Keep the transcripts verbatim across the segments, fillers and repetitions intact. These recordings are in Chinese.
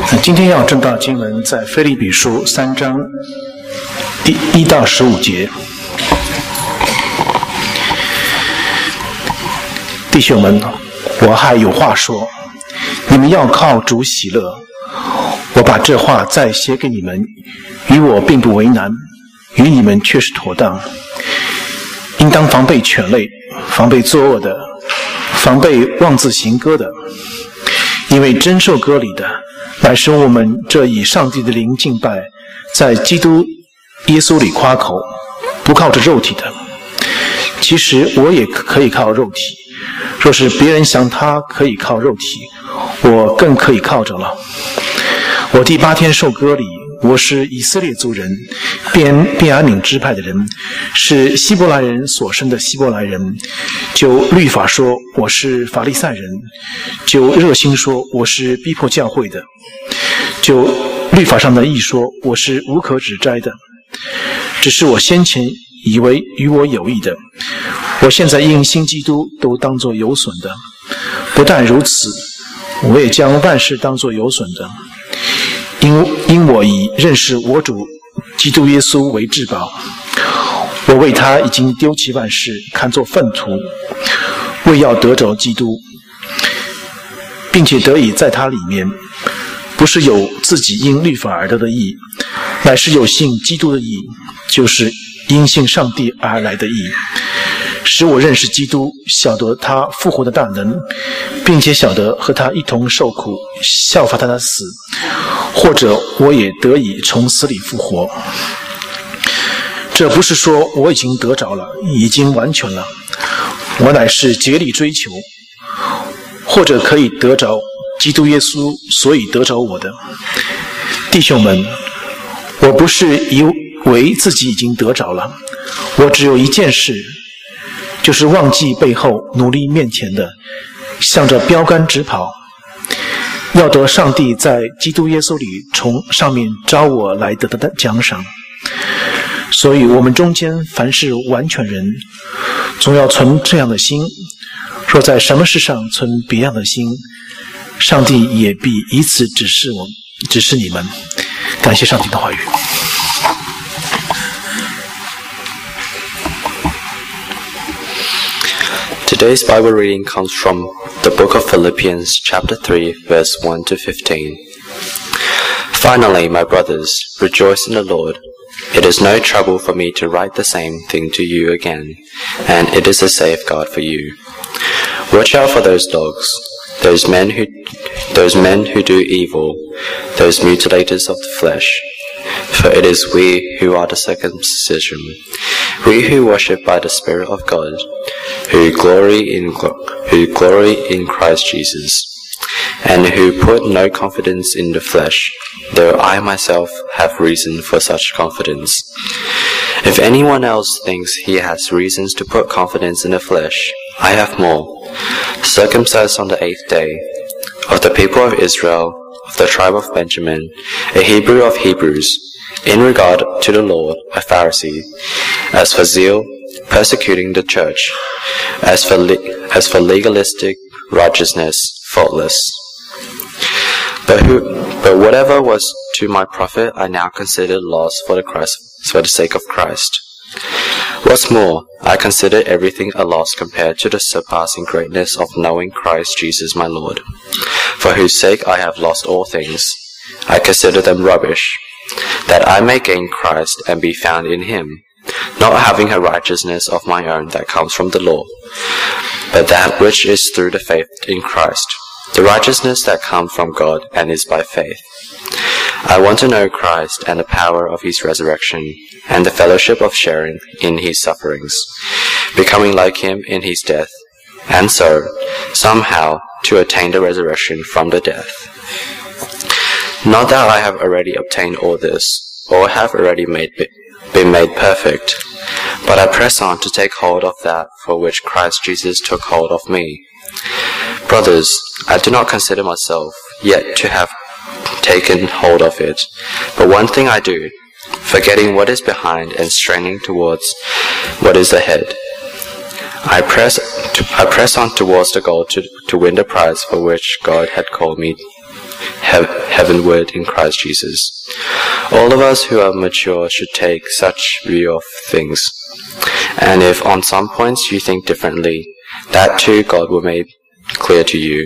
今天要正道经文在腓立比书三章第一到十五节。弟兄们，我还有话说，你们要靠主喜乐。我把这话再写给你们，与我并不为难，与你们却是妥当。应当防备犬类，防备作恶的，防备妄自行歌的，因为真受割礼的乃是我们这以上帝的灵敬拜，在基督耶稣里夸口，不靠着肉体的。其实我也可以靠肉体，若是别人想他可以靠肉体，我更可以靠着了。我第八天受割礼，我是以色列族人，便便雅悯支派的人，是希伯来人所生的希伯来人。就律法说，我是法利赛人；就热心说，我是逼迫教会的；就律法上的义说，我是无可指摘的。只是我先前以为与我有益的，我现在因信基督都当作有损的。不但如此，我也将万事当作有损的，因因我以认识我主基督耶稣为至宝。我为他已经丢弃万事，看作粪土，为要得着基督，并且得以在他里面，不是有自己因律法而得的义，乃是有信基督的义，就是因信上帝而来的义，使我认识基督，晓得他复活的大能，并且晓得和他一同受苦，效法他的死，或者我也得以从死里复活。这不是说我已经得着了，已经完全了，我乃是竭力追求，或者可以得着基督耶稣，所以得着我的。弟兄们，我不是以为自己已经得着了，我只有一件事，就是忘记背后，努力面前的，向着标杆直跑，要得上帝在基督耶稣里从上面招我来得的奖赏。所以我们中间凡是完全人，总要存这样的心，若在什么事上存别样的心，上帝也必以此指示我指示你们。感谢上帝的话语。 Today's Bible reading comes from the book of Philippians, chapter three, verse one to fifteen. Finally, my brothers, rejoice in the Lord. It is no trouble for me to write the same thing to you again, and it is a safeguard for you. Watch out for those dogs, those men who, those men who do evil, those mutilators of the flesh. For it is we who are the circumcision, we who worship by the Spirit of God, who glory in who glory in Christ Jesus, and who put no confidence in the flesh, though I myself have reason for such confidence. If anyone else thinks he has reasons to put confidence in the flesh, I have more. Circumcised on the eighth day, of the people of Israel, of the tribe of Benjamin, a Hebrew of Hebrews, in regard to the Lord, a Pharisee, as for zeal, persecuting the church, as for le- as for legalistic righteousness, faultless. But who, but whatever was to my profit, I now consider loss for the Christ, for the sake of Christ. What's more, I consider everything a loss compared to the surpassing greatness of knowing Christ Jesus my Lord, for whose sake I have lost all things. I consider them rubbish, that I may gain Christ and be found in him, not having a righteousness of my own that comes from the law, but that which is through the faith in Christ, the righteousness that comes from God and is by faith. I want to know Christ and the power of his resurrection, and the fellowship of sharing in his sufferings, becoming like him in his death, and so, somehow, to attain the resurrection from the death. Not that I have already obtained all this, or have already made, been made perfect, but I press on to take hold of that for which Christ Jesus took hold of me. Brothers, I do not consider myself yet to have taken hold of it, but one thing I do, forgetting what is behind and straining towards what is ahead. I press, to, I press on towards the goal to, to win the prize for which God had called me, hev- heavenward in Christ Jesus. All of us who are mature should take such view of things. And if on some points you think differently, that too God will make clear to you.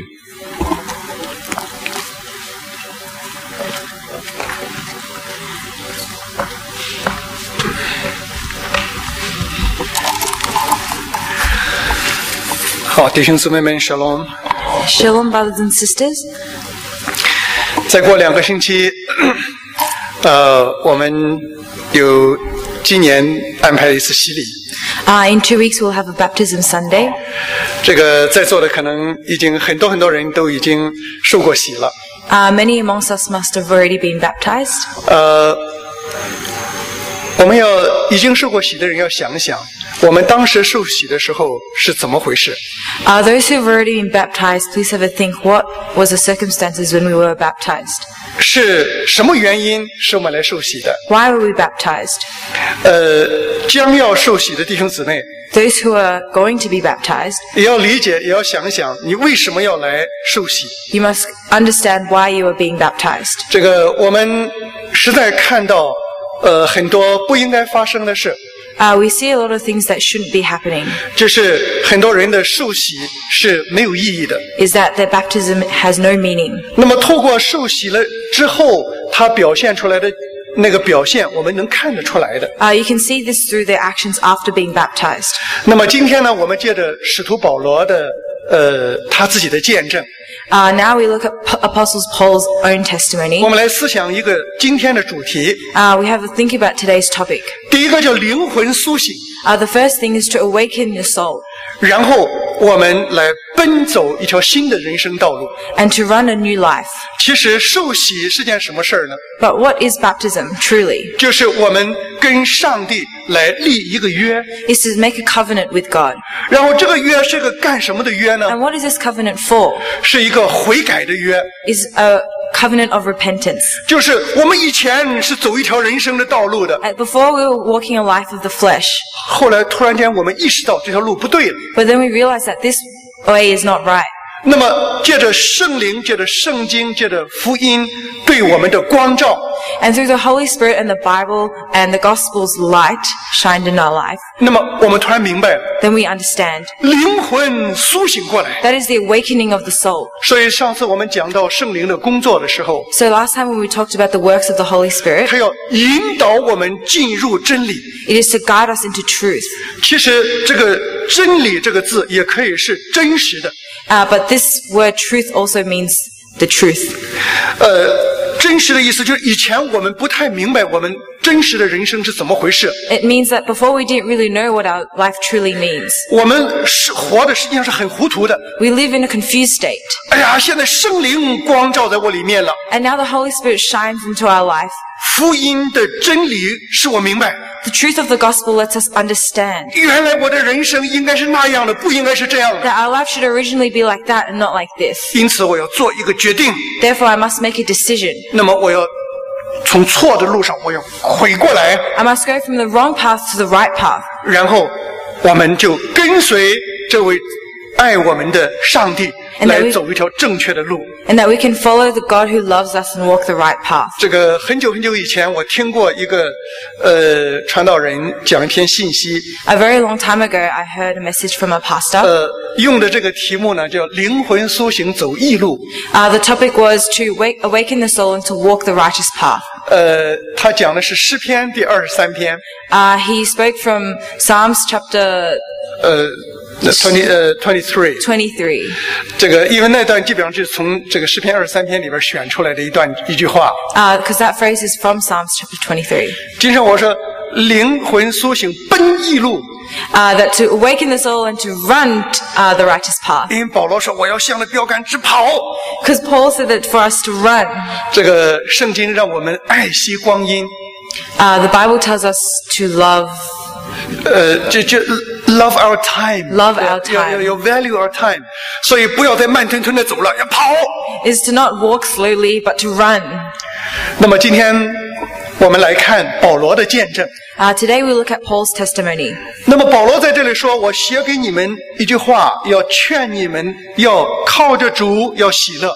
好，弟兄姊妹们 ，Shalom。 Shalom, brothers and sisters. 再过两个星期，呃，我们有今年安排了一次洗礼。 Uh, in two weeks, we'll have a baptism Sunday. 这个在座的可能已经很多很多人都已经受过洗了。 Uh, many amongst us must have already been baptized. 呃，我们要已经受过洗的人要想想，我们当时受洗的时候是怎么回事？ Uh, those who have already been baptized, please have a think. What was the circumstances when we were baptized? 是什么原因使我们来受洗的？ Why were we baptized? 呃，将要受洗的弟兄姊妹， Those who are going to be baptized, 也要理解，也要想想，你为什么要来受洗？ you must understand why you are being baptized. 这个我们实在看到，呃，很多不应该发生的事。 Uh, we see a lot of things that shouldn't be happening. 就是很多人的受洗是没有意义的。 Is that their baptism has no meaning. 那么透过受洗了之后，他表现出来的那个表现，我们能看得出来的。 Uh, you can see this through their actions after being baptized. 那么今天呢，我们借着使徒保罗的呃他自己的见证， Uh, now we look at P- Apostles Paul's own testimony. 我们来思想一个今天的主题。 Uh, we have to think about today's topic. 第一个叫灵魂苏醒， Uh, the first thing is to awaken your soul 然后我们来奔走一条新的人生道路。 and to run a new life. 其实受洗是件什么事儿呢？ But what is baptism, truly? 就是我们跟上帝来立一个约， Is to make a covenant with God. 然后这个约是个干什么的约呢？ And what is this covenant for? 是一个悔改的约， Is a covenant of repentance. 就是我们以前是走一条人生的道路的， Uh, Before we were walking a life of the flesh, 后来突然间我们意识到这条路不对了。 but then we realized that this way is not right. 那么借着圣灵，借着圣经，借着福音对我们的光照， And through the Holy Spirit and the Bible and the Gospel's light shined in our life, 那么我们突然明白了， then we understand. 灵魂苏醒过来。 That is the awakening of the soul. 所以上次我们讲到圣灵的工作的时候， So last time when we talked about the works of the Holy Spirit, 他要引导我们进入真理。 it is to guide us into truth. 其实这个真理这个字也可以是真实的。 Uh, but this word truth also means the truth. 呃，真实的意思就是以前我们不太明白我们真实的人生是怎么回事。 It means that before we didn't really know what our life truly means. 我们是活的实际上是很糊涂的。 We live in a confused state. 哎呀，现在圣灵光照在我里面了， And now the Holy Spirit shines into our life. 福音的真理使我明白， The truth of the gospel lets us understand 原来我的人生应该是那样的，不应该是这样的。 that our life should originally be like that and not like this. 因此我要做一个决定， Therefore, I must make a decision. 那么我要从错的路上我要悔过来， I must go from the wrong path to the right path. 然后我们就跟随这位爱我们的上帝 And that 来 we- 走一条正确的路。 And that we can follow the God who loves us and walk the right path. 这个很久很久以前，我听过一个呃传道人讲一篇信息， A very long time ago, I heard a message from a pastor. 呃，用的这个题目呢叫"灵魂苏醒走义路"。 Uh, the topic was to wake, awaken the soul and to walk the righteous path. 呃，他讲的是诗篇第二十三篇， Uh, he spoke from Psalms chapter 呃，twenty 呃 twenty three。 twenty-three. 这个因为那段基本上就是从这个诗篇二十三篇里边选出来的一段一句话。 Because that phrase is from Psalms chapter twenty-three. 今天我说灵魂苏醒奔义路， Uh, that to awaken the soul and to run uh, the righteous path. 因为保罗说我要向着标杆直跑。 Because Paul said that for us to run, 这个圣经让我们爱惜光阴， uh, the Bible tells us to love, 呃，就就 love our time， Love our 要要 time. 要 value our time， 所以不要再慢吞吞的走了，要跑。 is to not walk slowly but to run. 那么今天我们来看保罗的见证。 Uh, today we look at Paul's testimony. 那么保罗在这里说，我写给你们一句话，要劝你们要靠着主，要喜乐。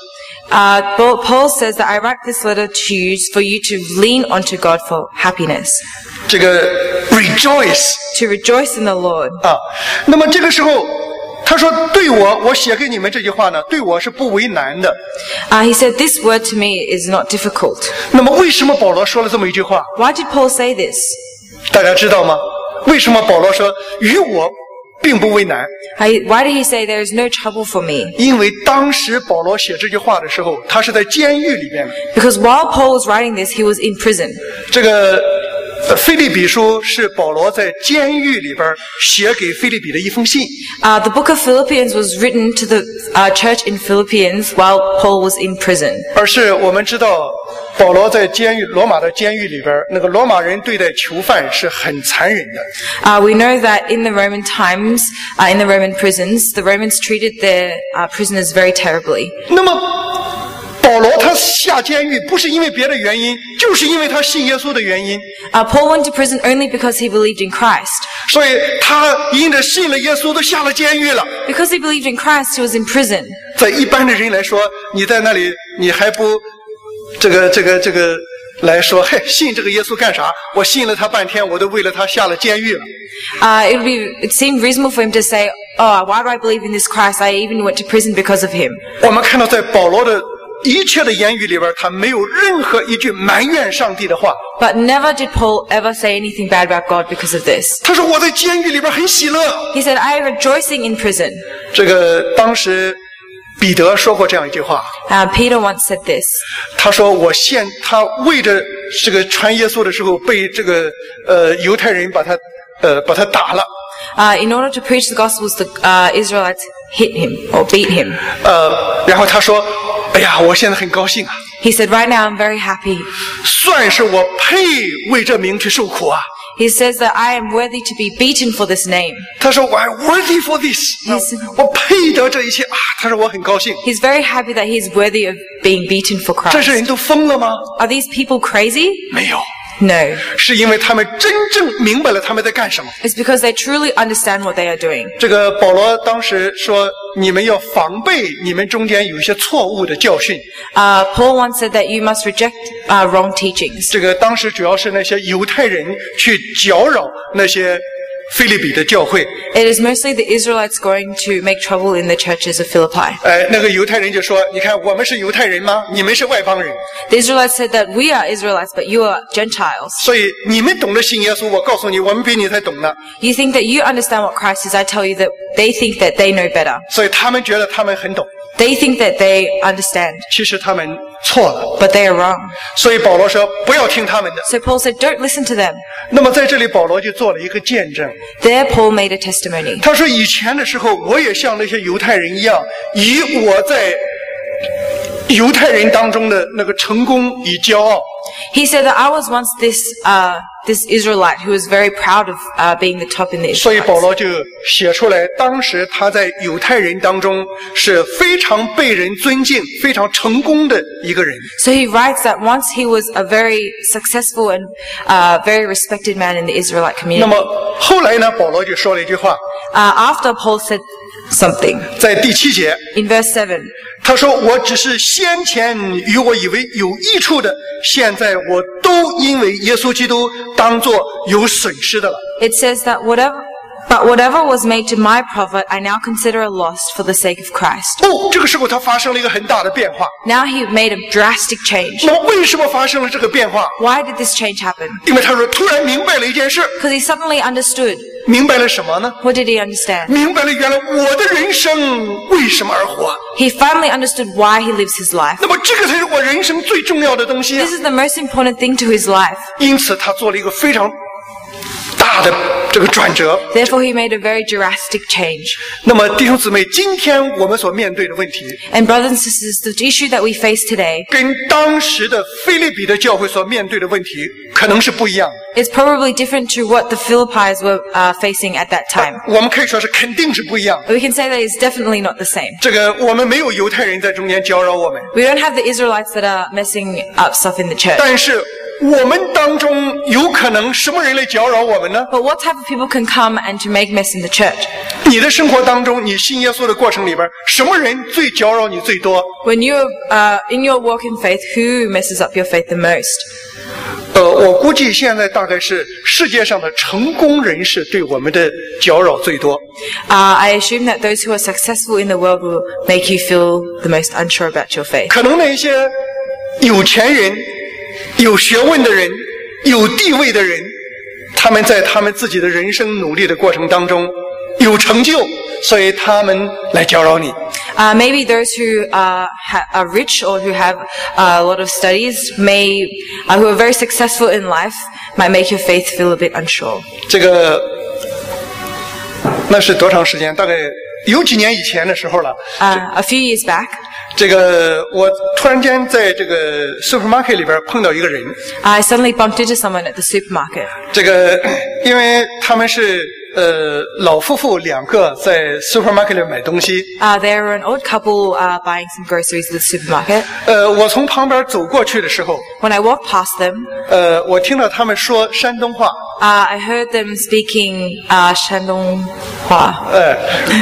Uh, Paul Paul says that I write this letter to you for you to lean onto God for happiness, 这个 rejoice to rejoice in the Lord. 啊。那么这个时候，他说对我，我写给你们这句话呢，对我是不为难的。 Uh, he said, this word to me is not difficult. 那么为什么保罗说了这么一句话？ Why did Paul say this? 大家知道吗？为什么保罗说与我并不为难？ I, why did he say there is no trouble for me? 因为当时保罗写这句话的时候，他是在监狱里面。 Because while Paul was writing this, he was in prison. 这个呃腓立比书是保罗在监狱里边写给腓立比的一封信。 Uh, the book of Philippians was written to the uh, church in Philippians while Paul was in prison. 而是我们知道，保罗在监狱罗马的监狱里边，那个罗马人对待囚犯是很残忍的。 Uh, we know that in the Roman times, uh, in the Roman prisons, the Romans treated their uh, prisoners very terribly. 那么保罗他下监狱不是因为别的原因，就是因为他信耶稣的原因。 Uh, Paul went to prison only because he believed in Christ. 所以他因着信了耶稣，都下了监狱了。 Because he believed in Christ, he was in prison. 在一般的人来说，你在那里，你还不这个这个这个来说，嘿，信这个耶稣干啥？我信了他半天，我都为了他下了监狱了。 Uh, it would be, it seemed reasonable for him to say, oh, why do I believe in this Christ? I even went to prison because of him. 我们看到在保罗的一切的言语里边，他没有任何一句埋怨上帝的话。 But never did Paul ever say anything bad about God because of this. 他说我在监狱里边很喜乐。 He said, I am rejoicing in prison. 这个当时彼得说过这样一句话， Uh, Peter once said this. 他说我现他为着这个传耶稣的时候，被这个呃犹太人把他呃把他打了。 Uh, in order to preach the Gospels, the uh, Israelites hit him or beat him. 呃，然后他说，哎呀，我现在很高兴啊， He said, right now I'm very happy. 算是我配为这名去受苦啊。 He says that I am worthy to be beaten for this name. 他说我 I'm worthy for this， Yes. 我配得这一切啊。他说我很高兴。 He's very happy that he's worthy of being beaten for 这 Christ. 些人都疯了吗？ Are these people crazy? 没有， No. 是因为他们真正明白了他们在干什么。 It's because they truly understand what they are doing. 这个保罗当时说，你们要防备你们中间有一些错误的教训。 Uh, Paul once said that you must reject uh, wrong teachings. 这个当时主要是那些犹太人去搅扰那些腓立比的教会。 It is mostly the Israelites going to make trouble in the churches of Philippi. 哎，那个犹太人就说：“你看，我们是犹太人吗？你们是外邦人， The Israelites said that we are Israelites, but you are Gentiles. 所以你们懂得信耶稣。我告诉你，我们比你才懂呢。 You think that you understand what Christ is. I tell you that they think that they know better. 所以他们觉得他们很懂， They think that they understand, 其实他们错了。 but they are wrong. 所以保罗说，不要听他们的。 So Paul said, don't listen to them. 那么在这里，保罗就做了一个见证。 There Paul made a testimony. 他说，以前的时候，我也像那些犹太人一样，以我在犹太人当中的那个成功以骄傲。 He said that I was once this uh, this Israelite who was very proud of uh, being the top in the 所以保 Israelites. 罗就写出来，当时他在犹太人当中是非常被人尊敬、非常成功的一个人。 So he writes that once he was a very successful and uh, very respected man in the Israelite 那 community. 么后来呢，保罗就说了一句话， Uh, after Paul said something 在第七节， in verse seven, 他说：“我只是先前与我以为有益处的，现在我都因为耶稣基督当作有损失的了。” it says that whatever, but whatever was made to my profit, I now consider a loss for the sake of Christ. 哦，这个时候他发生了一个很大的变化。 Now he made a drastic change. 那么为什么发生了这个变化？ Why did this change happen? 因为他说突然明白了一件事， Because he suddenly understood. 明白了什么呢？ What did he understand? 明白了原来我的人生为什么而活。 He finally understood why he lives his life. 那么这个才是我人生最重要的东西啊 This is the most important thing to his life. 因此他做了一个非常大的这个转折。 Therefore, he made a very drastic change. 那么弟兄姊妹，今天我们所面对的问题， And brothers and sisters, the issue that we face today 跟当时的腓立比的教会所面对的问题可能是不一样的。 is probably different to what the Philippines were uh, facing at that time. 我们可以说是肯定是不一样的。 But we can say that it's definitely not the same. 这个我们没有犹太人在中间搅扰我们， We don't have the Israelites that are messing up stuff in the church. 但是我们当中有可能什么人来搅扰我们呢？ But what type of people can come and to make mess in the church? 你的生活当中，你信耶稣的过程里边，什么人最搅扰你最多？ When you're uh, in your walk in faith, who messes up your faith the most? 呃，我估计现在大概是世界上的成功人士对我们的搅扰最多。 Uh, I assume that those who are successful in the world will make you feel the most unsure about your faith. 可能那些有钱人、有学问的人、有地位的人，他们在他们自己的人生努力的过程当中有成就，所以他们来搅扰你。 Uh, maybe those who uh, ha- are rich or who have uh, a lot of studies, may uh, who are very successful in life, might make your faith feel a bit unsure. 这个那是多长时间？大概有几年以前的时候了。 Uh, a few years back, 这个我突然间在这个 supermarket 里边碰到一个人， I suddenly bumped into someone at the supermarket. 这个因为他们是呃老夫妇两个在 supermarket 里买东西， Uh, they were an old couple uh, buying some groceries at the supermarket. 呃，我从旁边走过去的时候， When I walked past them, 呃，我听到他们说山东话， uh, I heard them speaking uh, Shandong Hua. 呃，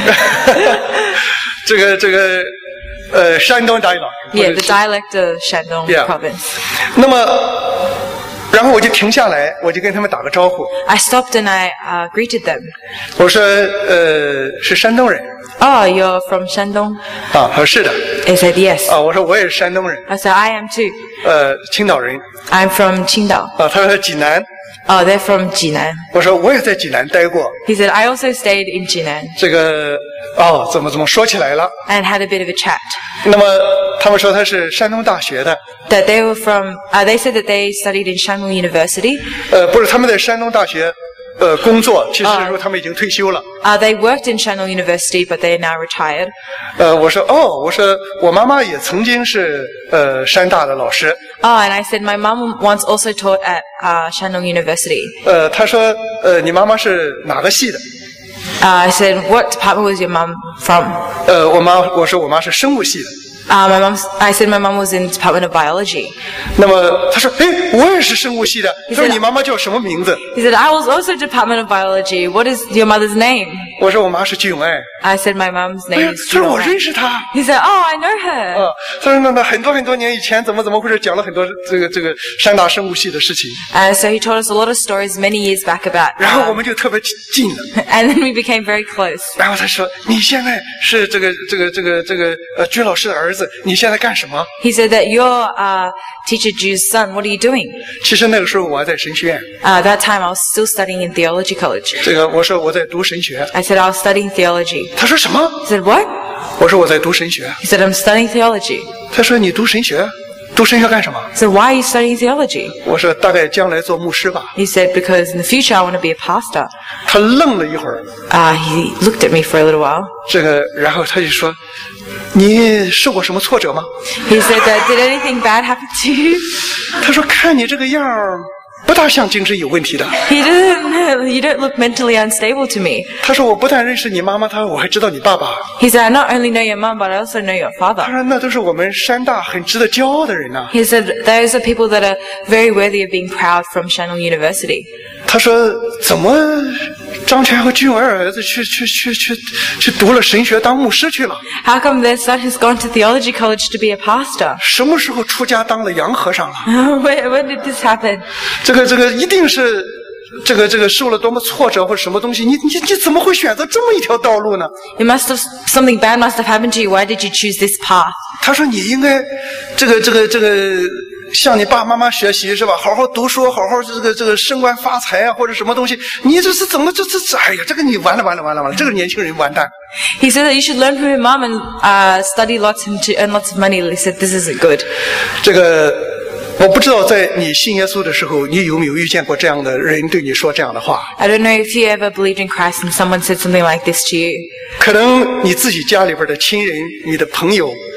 这个这个呃山东 dialect， Yeah, the dialect of Shandong Yeah. province. 那么，然后我就停下来，我就跟他们打个招呼， I stopped and I uh, greeted them. 我说呃是山东人 Oh, you're from Shandong? 啊，他说是的 I said, yes. 啊，我说我也是山东人， I said, I am too. 呃青岛人 I'm from Qingdao. 啊，他说济南， Oh, they're from Jinan. 我说我也在济南待过， He said, I also stayed in Jinan 这个哦怎么怎么说起来了， and had a bit of a chat. 那么他们说他是山东大学的， That they were from, uh, they said that they studied in Shandong University. 呃不是他们在山东大学呃工作，其实说他们已经退休了。 Uh, they worked in Shandong University, but they are now retired. 呃，我说哦，我说我妈妈也曾经是呃山大的老师。 Oh, and I said, my mum once also taught at uh, Shandong University. 呃，她说呃你妈妈是哪个系的？ Uh, I said, what department was your mum from? 呃，我妈我说我妈是生物系的。 Uh, my mum, I said my mum was in Department of Biology. 那么她说哎我也是生物系的。她说你妈妈叫什么名字？ He said, I was also Department of Biology. What is your mother's name? 我说我妈是鞠永爱。 I said my mum's 哎 name 呀， is 她说我 Juno. 认识她。 He said, oh, I know her. 啊，她说那那很多很多年以前怎么怎么回事，讲了很多这个这个山大生物系的事情。 Uh, so he told us a lot of stories many years back about. 然后我 Uh, 们就特别近了。 and then we became very close. 然后他说：“你现在是这个这个这个这个呃鞠老师的儿子，你现在干什么 He said that you're uh, teacher Ju's son. What are you doing?？” 其实那个时候我还在神学院， Uh, that time I was still studying in theology college. 这个我说我在读神学， I said I was studying theology. 他说什么？ He said, what? 我说我在读神学， He said, I'm studying theology. 他说你读神学，读神学干什么？ I said, why are you studying theology? 我说大概将来做牧师吧。 He said, because in the future I want to be a pastor. 他愣了一会儿， Uh, he looked at me for a little while. 这个然后他就说：“你受过什么挫折吗 He said that, did anything bad happen to you?？” 他说：“看你这个样儿，不大像精神有问题的。” He didn't, you don't look mentally unstable to me. 他说：“我不但认识你妈妈，他说我还知道你爸爸。” He said, I not only know your mum, but I also know your 他 father. 说：“那都是我们山大很值得骄傲的人呐、 He said, those are people that are very worthy of being proud from Shandong University. 他说：“怎么张全和君文儿子去去去去去读了神学当牧师去了？ How come their son has gone to theology college to be a pastor? 什么时候出家当了洋和尚了？ when, when did this happen? 这个这个一定是这个这个受了多么挫折或者什么东西？你你你怎么会选择这么一条道路呢？” It must have, something bad must have happened to you. Why did you choose this path? 他说：“你应该这个这个这个向你爸爸妈妈学习是吧？好好读书，好好这个这个升官发财啊，或者什么东西。你这是怎么这这这？哎呀，这个你完了完了完了完了！这个年轻人完蛋。” He said that you should learn from your mom and uh, study lots and to earn lots of money. He said, this isn't good. 这个我不知道，在你信耶稣的时候，你有没有遇见过这样的人对你说这样的话？ I don't know if you ever believed in Christ and someone said something like this to you. 可能你自己家里边的亲人、你的朋友，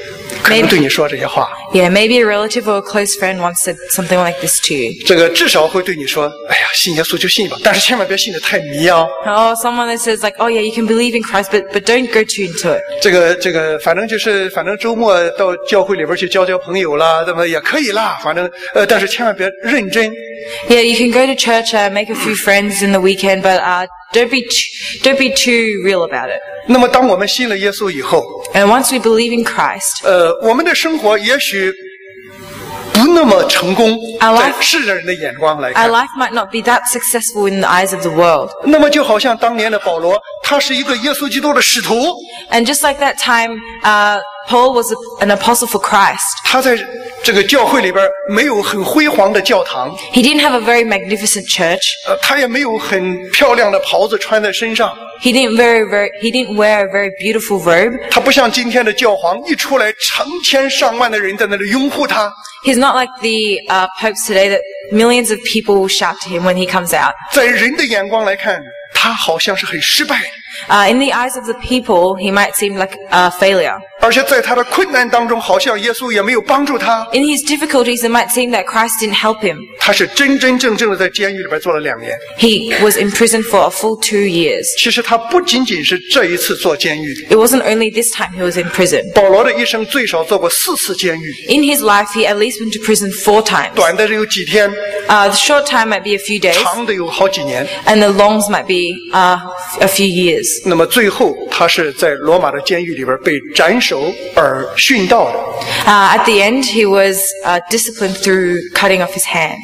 可能对你说这些话。 Yeah, maybe a relative or a close friend once said something like this to you. 这个至少会对你说：“哎呀，信耶稣就信吧，但是千万别信得太迷啊。 Or someone that says like, oh yeah, you can believe in Christ, but, but don't go too into it. ” 这个这个，反正就是反正周末到教会里边去交交朋友啦，那么也可以啦。反正呃，但是千万别认真。 Yeah, you can go to church, uh, make a few friends in the weekend, but uh, don't be t- don't be too real about it. 那么，当我们信了耶稣以后， And once we believe in Christ, 呃，我们的生活也许不那么成功， Our 在 life- 世人的眼光来 our 看。 life might not be that successful in the eyes of the world. 那么，就好像当年的保罗，他是一个耶稣基督的使徒， And just like that time, uh, Paul was a, an apostle for Christ. 他在这个教会里边没有很辉煌的教堂， He didn't have a very magnificent church. 呃，他也没有很漂亮的袍子穿在身上。 He didn't very, very, he didn't wear a very beautiful robe. 他不像今天的教皇，一出来成千上万的人在那里拥护他。 He's not like the uh, popes today that millions of people shout to him when he comes out. 在人的眼光来看，他好像是很失败， Uh, in the eyes of the people, he might seem like a failure. 而且在他的困难当中，好像耶稣也没有帮助他。 In his difficulties, it might seem that Christ didn't help him. 他是真真正正的在监狱里边坐了两年。 He was in prison for a full two years. 其实他不仅仅是这一次坐监狱， It wasn't only this time he was in prison. 保罗的一生最少坐过四次监狱， In his life, he at least went to prison four times. 短的有几天， Uh, the short time might be a few days, 长的有好几年。 and the longs might be uh, a few years. 那么最后，他是在罗马的监狱里边被斩首而殉道的。 Uh, at the end, he was uh, disciplined through cutting off his hands.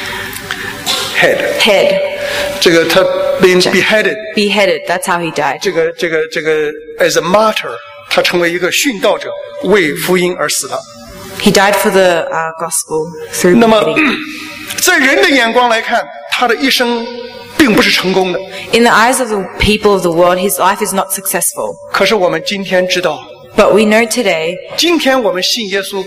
Head， Head. 这个他 been beheaded， Beheaded. That's how he died. 这个这个这个 as a martyr， 他成为一个殉道者，为福音而死的。 He died for the uh, gospel through 那么 beheading. 在人的眼光来看，他的一生并不是成功的。 In the eyes of the people of the world, his life is not successful. 可是我们今天知道， But we know today, 今天我们信耶稣，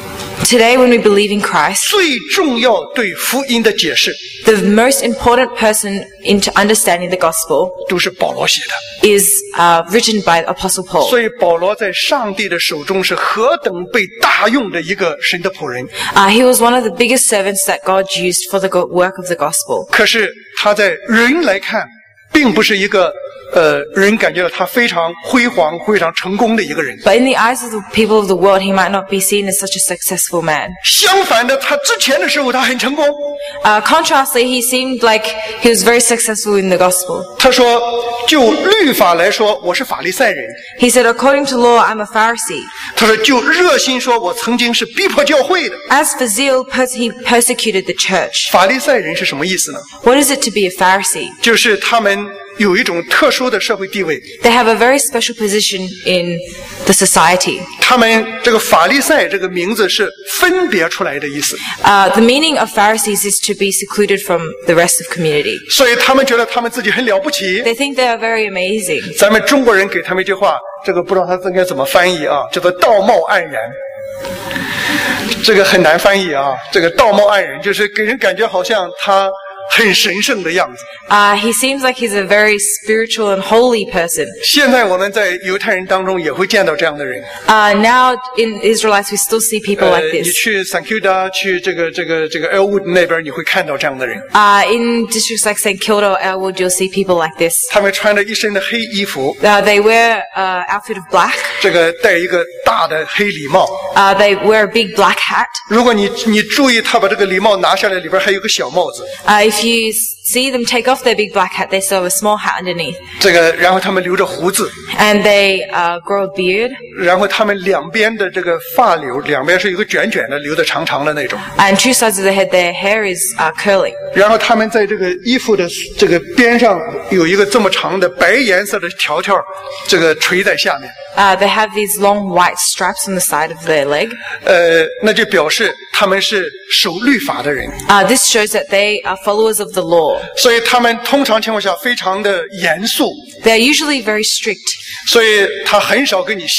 today when we believe in Christ, 最重要对福音的解释 the most important person into understanding the gospel 都是保罗写的。 is uh, written by Apostle Paul. 所以保罗在上帝的手中是何等被大用的一个神的仆人。 Uh, he was one of the biggest servants that God used for the go- work of the gospel. 可是他在人来看，并不是一个呃人感觉到他非常辉煌、非常成功的一个人。 But in the eyes of the people of the world, he might not be seen as such a successful man. 相反的，他之前的时候他很成功。 Uh, contrastly, he seemed like he was very successful in the gospel. 他说：“就律法来说，我是法利赛人。 He said, according to law, I'm a Pharisee. ” 他说：“就热心说，我曾经是逼迫教会的。 As for zeal, pers- he persecuted the church. 法利赛人是什么意思呢？ What is it to be a Pharisee? 就是他们有一种特殊的社会地位。 They have a very special position in the society. 他们这个法利赛这个名字是分别出来的意思， Uh, the meaning of Pharisees is to be secluded from the rest of community. 所以他们觉得他们自己很了不起。 They think they are very amazing. 咱们中国人给他们一句话，这个不知道他应该怎么翻译啊，叫做道貌岸然。这个很难翻译啊，这个道貌岸然就是给人感觉好像他很神圣的样子。 Uh, he seems like he's a very spiritual and holy person. 现在我们在犹太人当中也会见到这样的人。 Uh, now in Israelites, we still see people 呃 like， 你 this. 去 Sankilda 去这个这个这个 Elwood 那边，你会看到这样的人。 Uh, in districts like Saint Kilda or Elwood, you'll see people like this. 他们穿着一身的黑衣服， Uh, they wear an outfit of black. 这个戴一个大的黑礼帽。 Uh, they wear a big black hat. 如果你你注意，他把这个礼帽拿下来，里边还有个小帽子。 Uh, if you see them take off their big black hat, they still have a small hat underneath. 这个，然后他们留着胡子， And they uh, grow a beard. 然后他们两边的这个发绺，两边是一个卷卷的，留的长长的那种。 And two sides of the head, their hair is uh, curling. 然后他们在这个衣服的这个边上有一个这么长的白颜色的条条，这个垂在下面。 Uh, they have these long white straps on the side of their leg. 呃，那就表示他们是守律法的人， Uh, this shows that they are followers of the law. 所以他们通常情况下非常的严肃， They are usually very strict. 所以他很少跟你笑，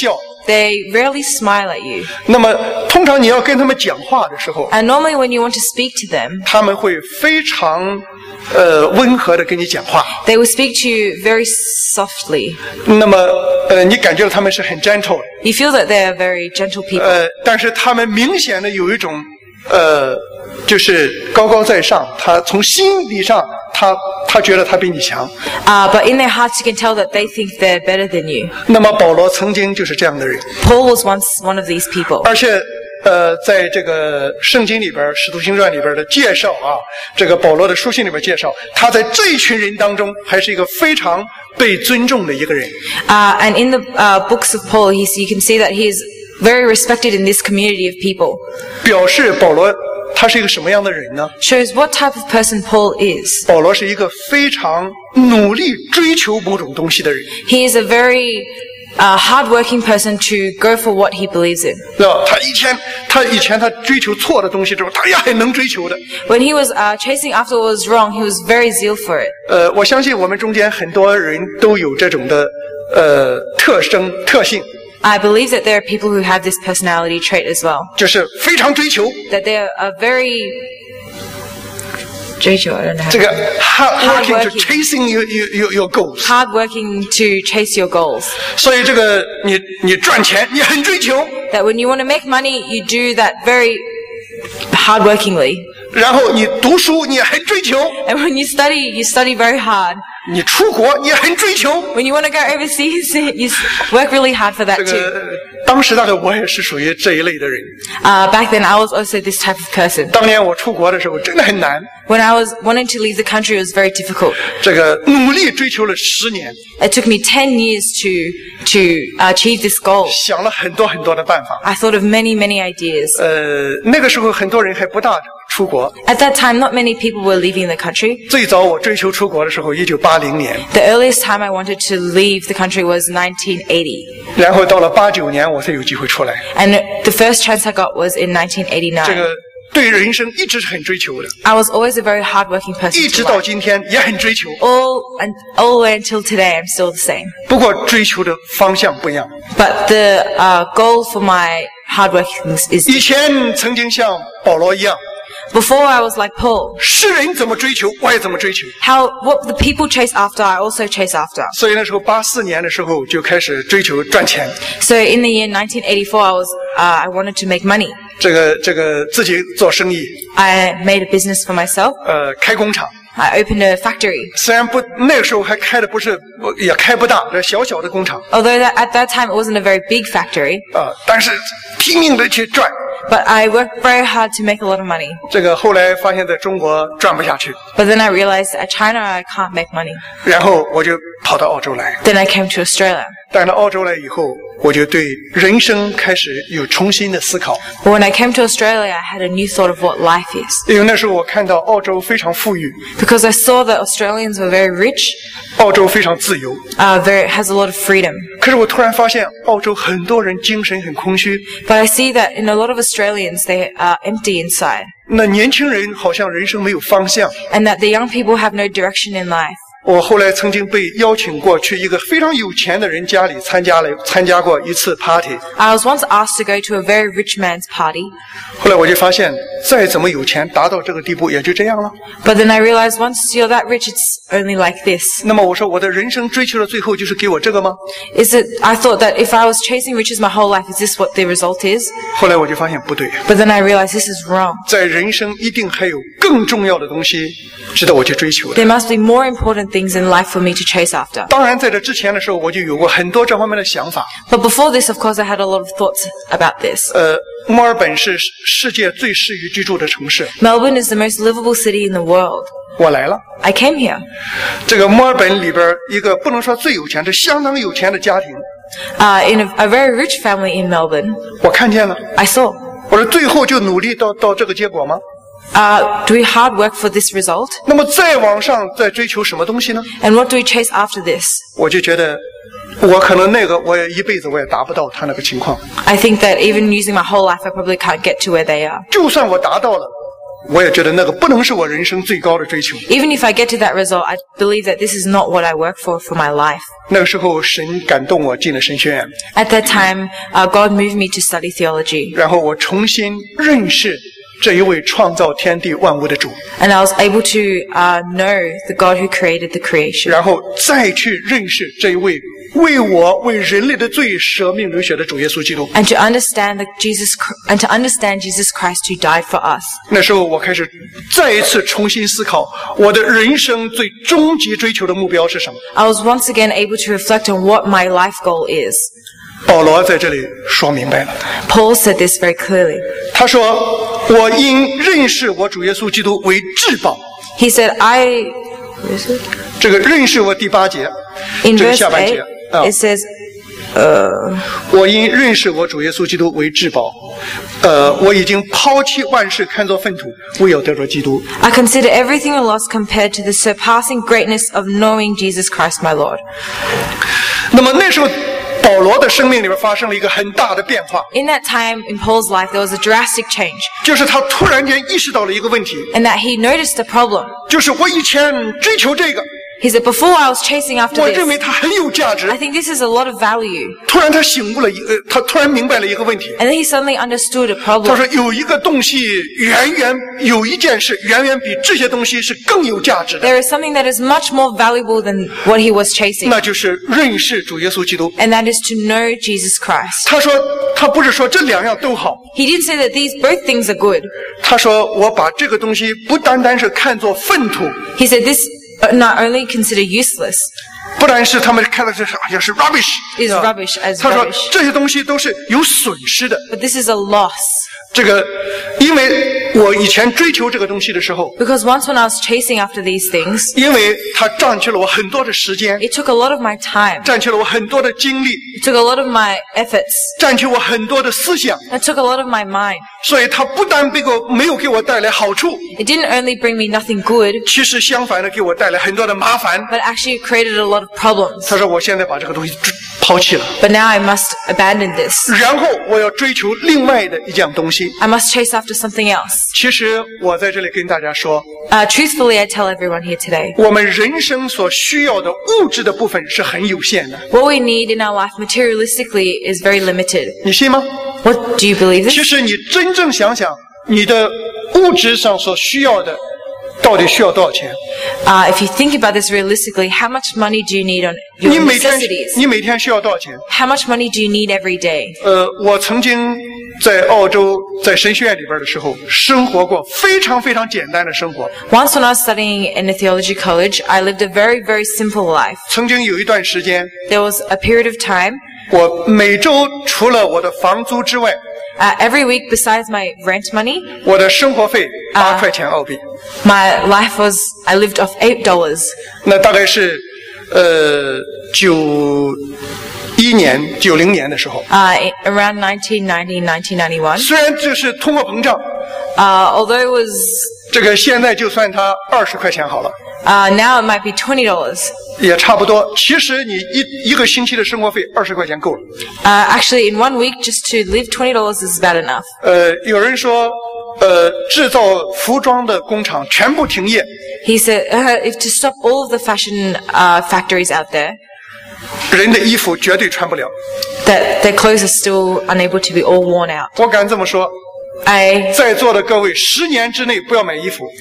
they rarely smile at you. 那么通常你要跟他们讲话的时候， And normally when you want to speak to them, 他们会非常呃温和的跟你讲话。 they will speak to you very softly. 那么呃，你感觉到他们是很 gentle 的， You feel that they are very gentle people. 呃，但是他们明显的有一种呃，就是高高在上，他从心理上他他觉得他比你强。 Uh, but in their hearts, you can tell that they think they're better than you. 那么保罗曾经就是这样的人， Paul was once one of these people. 而且呃，在这个圣经里边，《使徒行传》里边的介绍啊，这个保罗的书信里边介绍，他在这一群人当中还是一个非常被尊重的一个人。 Uh, and in the uh, books of Paul, he's, you can see that he is very respected in this community of people. 表示保罗他是一个什么样的人呢？ Shows what type of person Paul is. 保罗是一个非常努力追求某种东西的人。 He is a very uh, hard-working person to go for what he believes in. 那他以前他以前他追求错的东西之后，他也很能追求的。 When he was uh, chasing after what was wrong, he was very zeal for it. 呃，我相信我们中间很多人都有这种的呃特征特性， I believe that there are people who have this personality trait as well. 就是非常追求 That they are a very... I don't know how 这个 hard working to Hardworking. chasing your your your your goals。 hard-working to chase your goals. 所以这个你你赚钱你很追求， That when you want to make money, you do that very hard-workingly. 然后你读书你也很追求， And when you study, you study very hard. 你出国你也很追求。 When you want to go overseas, you s- work really hard for that 这 too. 个当时大概我也是属于这一类的人。 Uh, back then, I was also this type of person. 当年我出国的时候真的很难， When I was wanting to leave the country, it was very difficult. 这个努力追求了十年， It took me ten years to to achieve this goal. 想了很多很多的办法。 I thought of many, many ideas. 呃，那个时候很多人还不大出国。 At that time, not many people were leaving the country. 最早我追求出国的时候，一九八零年， The earliest time I wanted to leave the country was nineteen eighty. 然后到了八九年我才有机会出来。 And the first chance I got was in nineteen 这 eighty-nine. 个对人生一直是很追求的， I was always a very hard-working 一 person 直 to 到 life. 今天也很追求， All, and, all the way until today, I'm still the same. 不过追求的方向不一样。 But the uh, goal for my hard-working is 以前曾经像保罗一样， before I was like Paul. 世人怎么追求，我也怎么追求。 How what the people chase after, I also chase after. 所以那时候八四年的时候就开始追求赚钱， So in the year nineteen eighty-four, I was uh, I wanted to make money. 这个这个自己做生意， I made a business for myself. 呃，开工厂。 I opened a factory. 虽然不那个时候还开的不是也开不大，这小小的工厂 Although that, at that time it wasn't a very big factory, 啊、但是拼命的去赚。 but I worked very hard to make a lot of money. 这个后来发现在中国赚不下去， But then I realized at China I can't make money. 然后我就跑到澳洲来。 Then I came to Australia. 带到澳洲来以后，我就对人生开始有重新的思考。 But when I came to Australia, I had a new thought of what life is. 因为那时候我看到澳洲非常富裕， Because I saw that Australians were very rich, 澳洲非常自由。 uh, very, has a lot of freedom. 可是我突然发现，澳洲很多人精神很空虚， But I see that in a lot of Australians, they are empty inside. 那年轻人好像人生没有方向。 And that the young people have no direction in life. 我后来曾经被邀请过去一个非常有钱的人家里参加了参加过一次 party， I was once asked to go to a very rich man's party. 后来我就发现，再怎么有钱，达到这个地步也就这样了。 But then I realized once you're that rich, it's only like this. 那么我说，我的人生追求的最后就是给我这个吗？ Is it, I thought that if I was chasing riches my whole life, is this what the result is? 后来我就发现不对， But then I realized this is wrong. 在人生一定还有更重要的东西值得我去追求的。 There must be more important things in life for me to chase after. 当然，在这之前的时候，我就有过很多这方面的想法。 But before this, of course, I had a lot of thoughts about this. 呃，墨尔本是世界最适宜居住的城市， Melbourne is the most livable city in the world. 我来了。 I came here. 这个墨尔本里边一个不能说最有钱，是相当有钱的家庭， Uh, in a, a very rich family in Melbourne, 我看见了。 I saw. 我说最后就努力到到这个结果吗？ Uh, do we hard work for this result? 那么再往上再追求什么东西呢？ And what do we chase after this? 我就觉得，我可能那个我也一辈子我也达不到他那个情况。 I think that even using my whole life, I probably can't get to where they are. 就算我达到了， 我也觉得那个不能是我人生最高的追求。 Even if I get to that result, I believe that this is not what I work for for my life. 那个时候神感动我进了神学院， At that time, uh, God moved me to study theology. 然后我重新认识这一位创造天地万物的主， And I was able to uh, know the God who created the creation. 然后再去认识这一位为我为人类的罪舍命流血的主耶稣基督。 And to understand that Jesus and to understand Jesus Christ who died for us. 那时候我开始再一次重新思考我的人生最终极追求的目标是什么。 I was once again able to reflect on what my life goal is. 保罗在这里说明白了， Paul said this very clearly. 他说我因认识我主耶稣基督为至宝。 He said, I... What is it? 这个认识我第八节 In 这个 verse 下半节 eight, 啊 it says, uh, 我因认识我主耶稣基督为至宝，呃，我已经抛弃万事，看作粪土，唯有得着基督。 I consider everything a loss compared to the surpassing greatness of knowing Jesus Christ my Lord. 那么那时候，保罗的生命里边发生了一个很大的变化， In that time in Paul's life, there was a drastic change, 就是他突然间意识到了一个问题， and that he noticed a problem. 就是我以前追求这个， He said, before I was chasing after 我认为 this, 它很有价值 I。think this is a lot of value. 突然他醒悟了一个，他突然明白了一个问题。 And then he suddenly understood a 他 problem. 说有一个东西远远有一件事远远比这些东西是更有价值的， There is something that is much more valuable than what he was chasing, 那就是认识主耶稣基督。 and that is to know Jesus Christ. 他说他不是说这两样都好， He didn't say that these both things are good. 他说我把这个东西不单单是看作粪土， He said this uh, not only consider useless, 不然是他们看的这是好像是 rubbish， is 啊 rubbish as 他说 rubbish, 这些东西都是有损失的。 but this is a loss. 这个，因为我以前追求这个东西的时候， Because once when I was chasing after these things, 因为它占据了我很多的时间， it took a lot of my time, 占据了我很多的精力， it took a lot of my efforts, 占据我很多的思想， it took a lot of my mind. 所以它不但给我没有给我带来好处， It didn't only bring me nothing good, 其实相反的给我带来很多的麻烦。 but actually created a lot of problems. 他说我现在把这个东西抛弃了， But now I must abandon this. 然后我要追求另外的一样东西。 I must chase after something else. 其实我在这里跟大家说， Uh, truthfully, I tell everyone here today, 我们人生所需要的物质的部分是很有限的， what we need in our life materialistically is very limited. 你信吗？ What do you believe this? 其实你真正想想，你的物质上所需要的，到底需要多少钱？ Uh, if you think about this realistically, how much money do you need on 你 your 每天 necessities? 你每天需要多少钱？ How much money do you need every day? 呃，我曾经在澳洲在神学院里边的时候，生活过非常非常简单的生活。 Once when I was studying in a theology college, I lived a very, very simple life. 曾经有一段时间， There was a period of time, 我每周除了我的房租之外， uh, every week besides my rent money, 我的生活费八块钱澳币， my life was, I lived off eight dollars. 那大概是呃九一年九零年的时候。 Uh, around nineteen ninety, nineteen ninety-one. 虽然这是通货膨胀， Uh, although it was, 这个现在就算它二十块钱好了， uh, now it might be twenty dollars. 也差不多。其实你一一个星期的生活费二十块钱够了。 Uh, actually, in one week, just to live twenty dollars is about enough. 呃，有人说，呃，制造服装的工厂全部停业， He said, uh, if to stop all of the fashion uh, factories out there, 人的衣服绝对穿不了。 that their clothes are still unable to be all worn out. 我敢这么说， I 在座的各位，十年之内不要买衣服，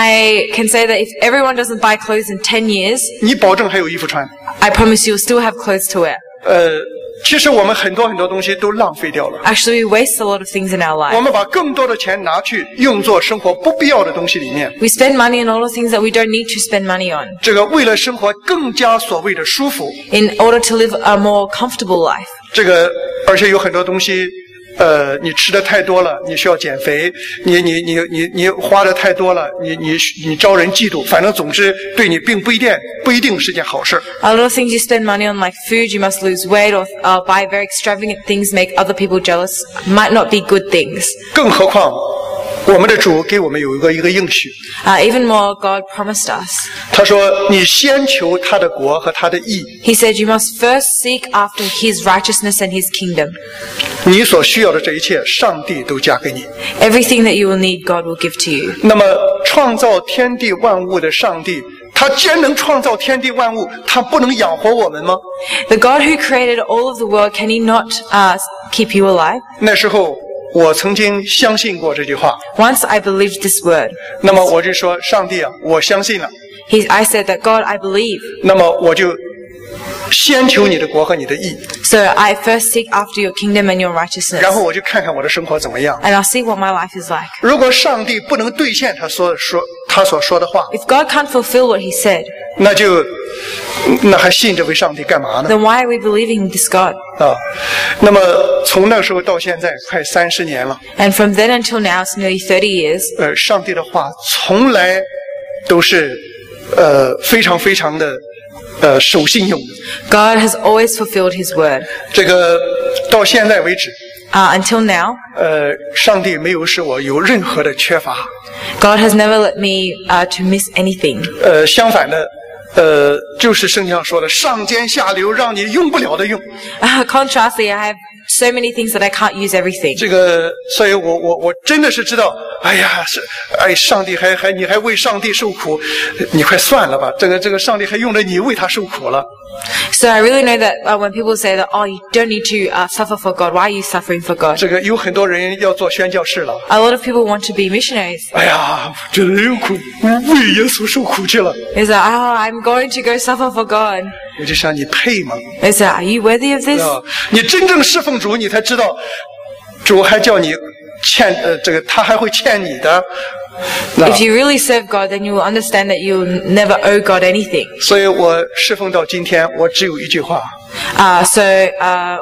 I can say that if everyone doesn't buy clothes in ten years, 你保证还有衣服穿。 I promise you'll still have clothes to wear. 呃，其实我们很多很多东西都浪费掉了。 Actually, we waste a lot of things in our 我 life. 们把更多的钱拿去用作生活不必要的东西里面， We spend money on all the things that we don't need to spend money on 这个为了生活更加所谓的舒服， in order to live a more comfortable life. 这个而且有很多东西，呃，你吃的太多了，你需要减肥，你你你你你花的太多了，你你你招人嫉妒，反正总之对你并不一定不一定是件好事。 A lot of things you spend money on, like food, you must lose weight, or uh, buy very extravagant things, make other people jealous, might not be good things. 更何况， 我们的主给我们有一个一个应许， Uh, even more, God promised us. 他说：“你先求他的国和他的义， He said, you must first seek after His righteousness and His kingdom. 你所需要的这一切，上帝都加给你。 Everything that you will need, God will give to you. ” 那么，创造天地万物的上帝，他既然能创造天地万物，他不能养活我们吗？ The God who created all of the world, can He not uh, keep you alive? 那时候，我曾经相信过这句话。 Once I believed this word. 那么我就说：“上帝啊，我相信了。 He, I said that, God, I believe. ” 那么我就先求你的国和你的义， So I first seek after your kingdom and your righteousness. 然后我就看看我的生活怎么样。 And I'll see what my life is like. 如果上帝不能兑现他所说他所说的话， If God can't fulfill what He said, 那就那还信这位上帝干嘛呢？ then why are we believing this God? 啊，那么从那时候到现在快三十年了， And from then until now, it's nearly thirty years. 呃，上帝的话从来都是呃非常非常的呃守信用的。 God has always fulfilled His word. 这个到现在为止， Uh, until now, 呃，上帝没有使我有任何的缺乏， God has never let me uh, to miss anything. 呃，相反的。呃，就是圣经上说的，上尖下流，让你用不了的用。 Uh, contrastly, I have so many things that I can't use everything. 这个，所以我我我真的是知道，哎呀，是，哎，上帝还还你还为上帝受苦，你快算了吧。这个这个上帝还用着你为他受苦了。 So I really know that uh, when people say that, oh, you don't need to uh, suffer for God, why are you suffering for God? 这个有很多人要做宣教士了。 A lot of people want to be missionaries. 哎呀，这人苦，为耶稣受苦去了。 They say, oh, I'm going to go suffer for God. 我就想你配吗？ They say, are you worthy of this? 啊，你真正侍奉主，你才知道，主还叫你欠呃，这个他还会欠你的。那 If you really serve God, then you will understand that you'll never owe God anything. 所以我侍奉到今天，我只有一句话。 Uh, so, uh,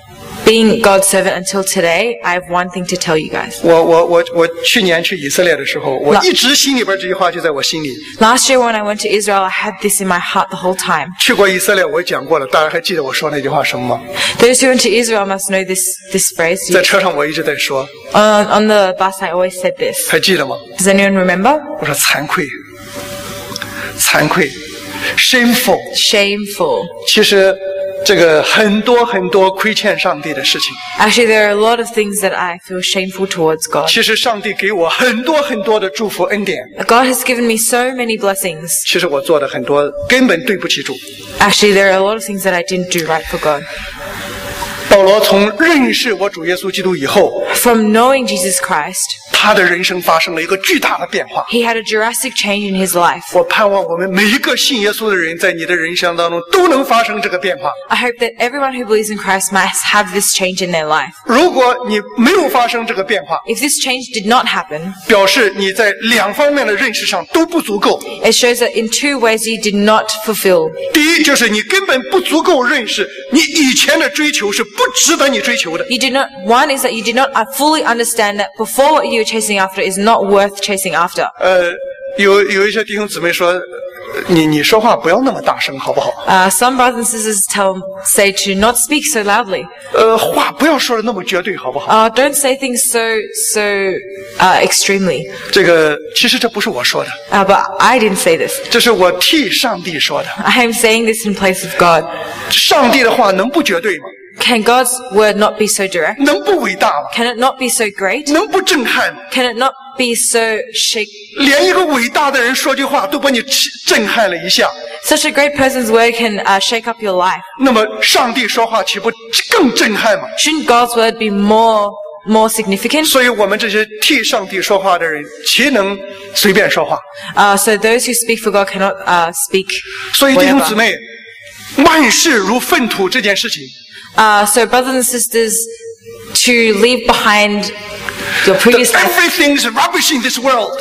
being God's servant until today, I have one thing to tell you guys. 我我我我去年去以色列的时候，我一直心里边这句话就在我心里。 Last year when I went to Israel, I had this in my heart the whole time. 去过以色列，我讲过了，大家还记得我说那句话什么吗？ Those who went to Israel must know this, this phrase. 在车上我一直在说， On, on the bus, I always said this. 还记得吗？ Does anyone remember? 我说惭愧，惭愧 ，shameful。 Shameful. 其实这个很多很多亏欠上帝的事情。 Actually, there are a lot of things that I feel shameful towards God. 其实上帝给我很多很多的祝福恩典。 God has given me so many blessings. 其实我做的很多根本对不起主。 Actually, there are a lot of things that I didn't do right for God. 保罗从认识我主耶稣基督以后， From knowing Jesus Christ, 他的人生发生了一个巨大的变化。 he had a drastic change in his life. 我盼望我们每一个信耶稣的人，在你的人生当中都能发生这个变化。 I hope that everyone who believes in Christ must have this change in their life. 如果你没有发生这个变化， If this change did not happen, 表示你在两方面的认识上都不足够。 it shows that in two ways you did not fulfill. 第一，就是你根本不足够认识你以前的追求是不值得你追求的。 You did not. One is that you did not uh, fully understand that before what you were chasing after is not worth chasing after. 呃，有有一些弟兄姊妹说，你你说话不要那么大声，好不好？ Uh, some brothers and sisters tell say to not speak so loudly. 呃，话不要说的那么绝对，好不好？ Uh, don't say things so so uh, extremely. 这个其实这不是我说的， Uh, but I didn't say this. 这是我替上帝说的。 I am saying this in place of God. 上帝的话能不绝对吗？ Can God's word not be so direct? 能不伟大吗？ Can it not be so great? 能不震撼吗？ Can it not be so shake? 连一个伟大的人说句话都把你震撼了一下， Such a great person's word can uh, shake up your life. 那么上帝说话岂不更震撼吗？ Shouldn't God's word be more more significant? 所以我们这些替上帝说话的人，岂能随便说话？ Uh, so those who speak for God cannot uh, speak 所以弟兄姊 whatever. 妹，万事如粪土这件事情， Uh, so brothers and sisters, to leave behind your previous life, everything is rubbish in this world.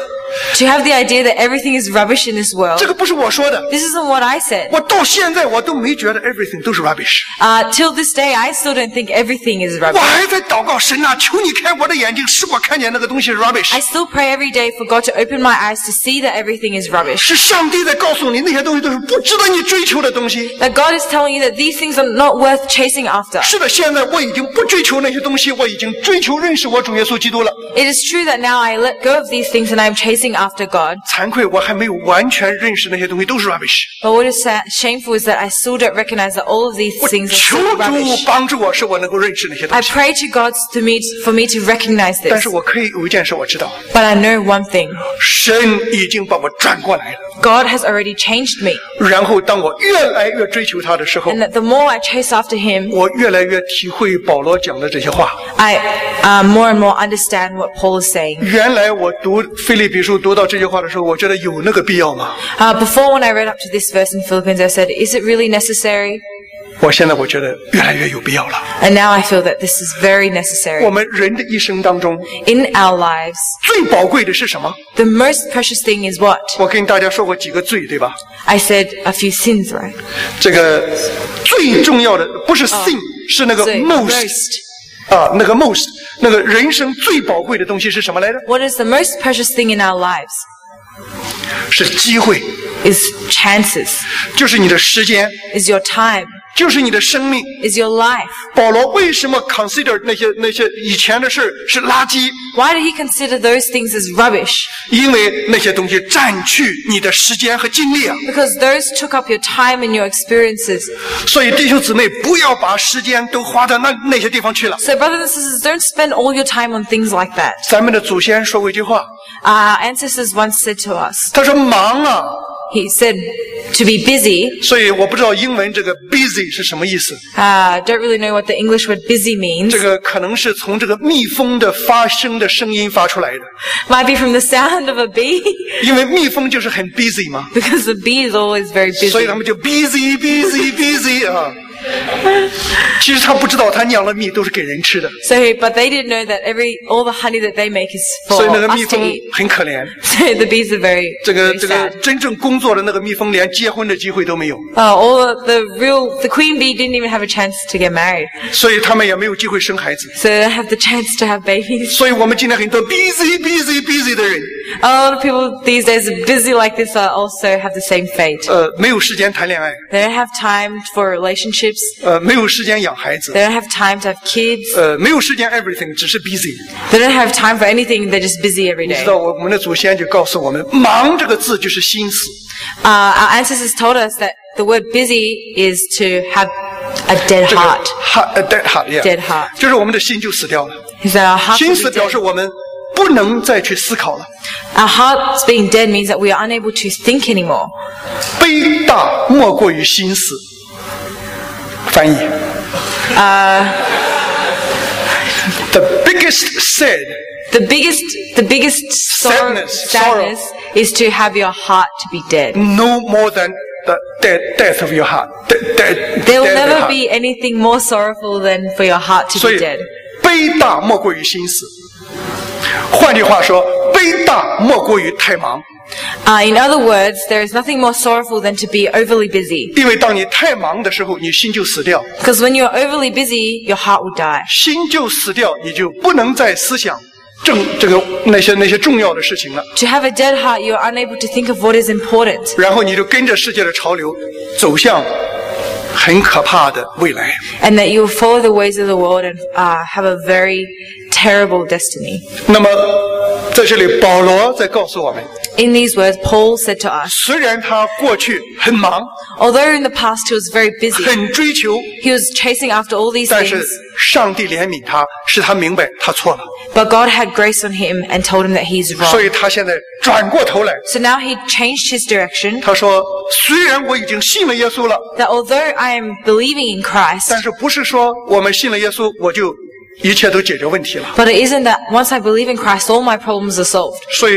To have the idea that everything is rubbish in this world. 这个不是我说的， This isn't what I said. 我到现在我都没觉得 everything 都是 rubbish。 Uh, till this day, I still don't think everything is 我 rubbish. 还在祷告，神啊，求你开我的眼睛，使我看见那个东西是 rubbish。 I still pray every day for God to open my eyes to see that everything is rubbish. 是上帝在告诉你，那些东西都是不值得你追求的东西。 That God is telling you that these things are not worth chasing after. 是的，现在我已经不追求那些东西，我已经追求认识我主耶稣基督了。 It is true that now I let go of these things and I'm chasing after God. 惭愧，我还没有完全认识那些东西都是 rubbish。 But what is sa- shameful is that I still don't recognize that all of these 我 things are 求 still 主 rubbish. 帮助我，使我能够认识那些 I 东西。 pray to God to me, for me to recognize 但 this. 是我可以有一件事我知道， But I know one thing. 神已经把我转过来了。 God has already changed me. 然后当我越来越追求他的时候， And that the more I chase after Him, 我越来越体会保罗讲的这些话。 I uh, more and more understand what Paul is saying. 原来我读腓立比书读到这句话的时候，我觉得有那个必要吗？ Uh, before, when I read up to this verse in Philippians, I said, is it really necessary? 我现在我觉得越来越有必要了。 And now I feel that this is very 我 necessary. 们人的一生当中， In our lives, 最宝贵的是什么？ the most precious thing is what? 我跟大家说过几个罪，对吧？ I said a few sins, right? 这个最重要的不是 sin，、是那个 So, most most. 啊，那个 most， 那个人生最宝贵的东西是什么来着？ What is the most precious thing in our lives? 是机会， Is chances, 就是你的时间， is your time, 就是你的生命。 is your life. 保罗为什么 consider 那些那些以前的事是垃圾？ Why did he consider those things as rubbish? 因为那些东西占据你的时间和精力啊。 Because those took up your time and your experiences. 所以弟兄姊妹，不要把时间都花到那那些地方去了。 So brothers and sisters, don't spend all your time on things like that. 咱们的祖先说过一句话， Our ancestors once said to us, 他说忙啊， he said to be busy. 所以我不知道英文这个 busy 是什么意思。 Uh, don't really know what the English word busy means. 这个可能是从这个蜜蜂的发声的声音发出来的， Might be from the sound of a bee. 因为蜜蜂就是很 busy 嘛， Because the bee is always very 所以 busy. 他们就 busy busy busy 啊。其实他不知道，他酿了蜜都是给人吃的， So, but they didn't know that every all the honey that they make is 所 for 以那个蜜 us to 蜂 eat. 很可怜。 So the bees are very, 这个 very 这个 sad. 真正工作的那个蜜蜂连结婚的机会都没有， Uh, all the, the real, the queen bee didn't even have a chance to get married. 所以他们也没有机会生孩子。 So they don't have the chance to have babies. 所以我们今天很多 busy busy busy 的人， A lot of people these days are busy like this are also have the same fate. 呃，没有时间谈恋爱， They don't have time for relationships. 呃，没有时间养孩子， They don't have time to have kids. 呃，没有时间 everything， 只是 busy。 They don't have time for anything. They're just busy every 你知 day. 道我我们的祖先就告诉我们，忙这个字就是心思。 Uh, our ancestors told us that the word busy is to have a dead 这个 heart. heart uh, dead heart yeah， Dead heart. 就是我们的心就死掉了。 Is that our heart 心 will 死 be 表示 dead? 我们不能再去思考了。 Our hearts being dead means that we are unable to think anymore. 悲大莫过于心死。翻译。The biggest sad The biggest, the biggest sorrow, Sadness, sadness is to have your heart to be dead. no more than the dead, death of your heart. Dead, dead, There will dead of your never heart. be anything more sorrowful than for your heart to 所 be 以 dead. 悲大莫过于心死。换句话说，悲大莫过于太忙。 Uh, in other words, there is nothing more sorrowful than to be overly busy. 因为当你太忙的时候，你心就死掉， Because when you're overly busy, your heart will die. 心就死掉，你就不能再思想正这个那些那些重要的事情了。 To have a dead heart, you're unable to think of what is important. 然后你就跟着世界的潮流，走向很可怕的未来。 And that you will follow the ways of the world and uh, have a very terrible destiny. 那么在这里，保罗在告诉我们， In these words, Paul said to us, 虽然他过去很忙， although in the past he was very busy, 很追求， he was chasing after all these 但是 things, 上帝怜悯他，使他明白他错了， but God had grace on him and told him that he's 所 wrong. 以他现在转过头来， So now he changed his direction, 他说：虽然我已经信了耶稣了， that although I am believing in Christ, 但是不是说我们信了耶稣，我就一切都解决问题了。 but it isn't that once I believe in Christ, all my problems are solved. 所以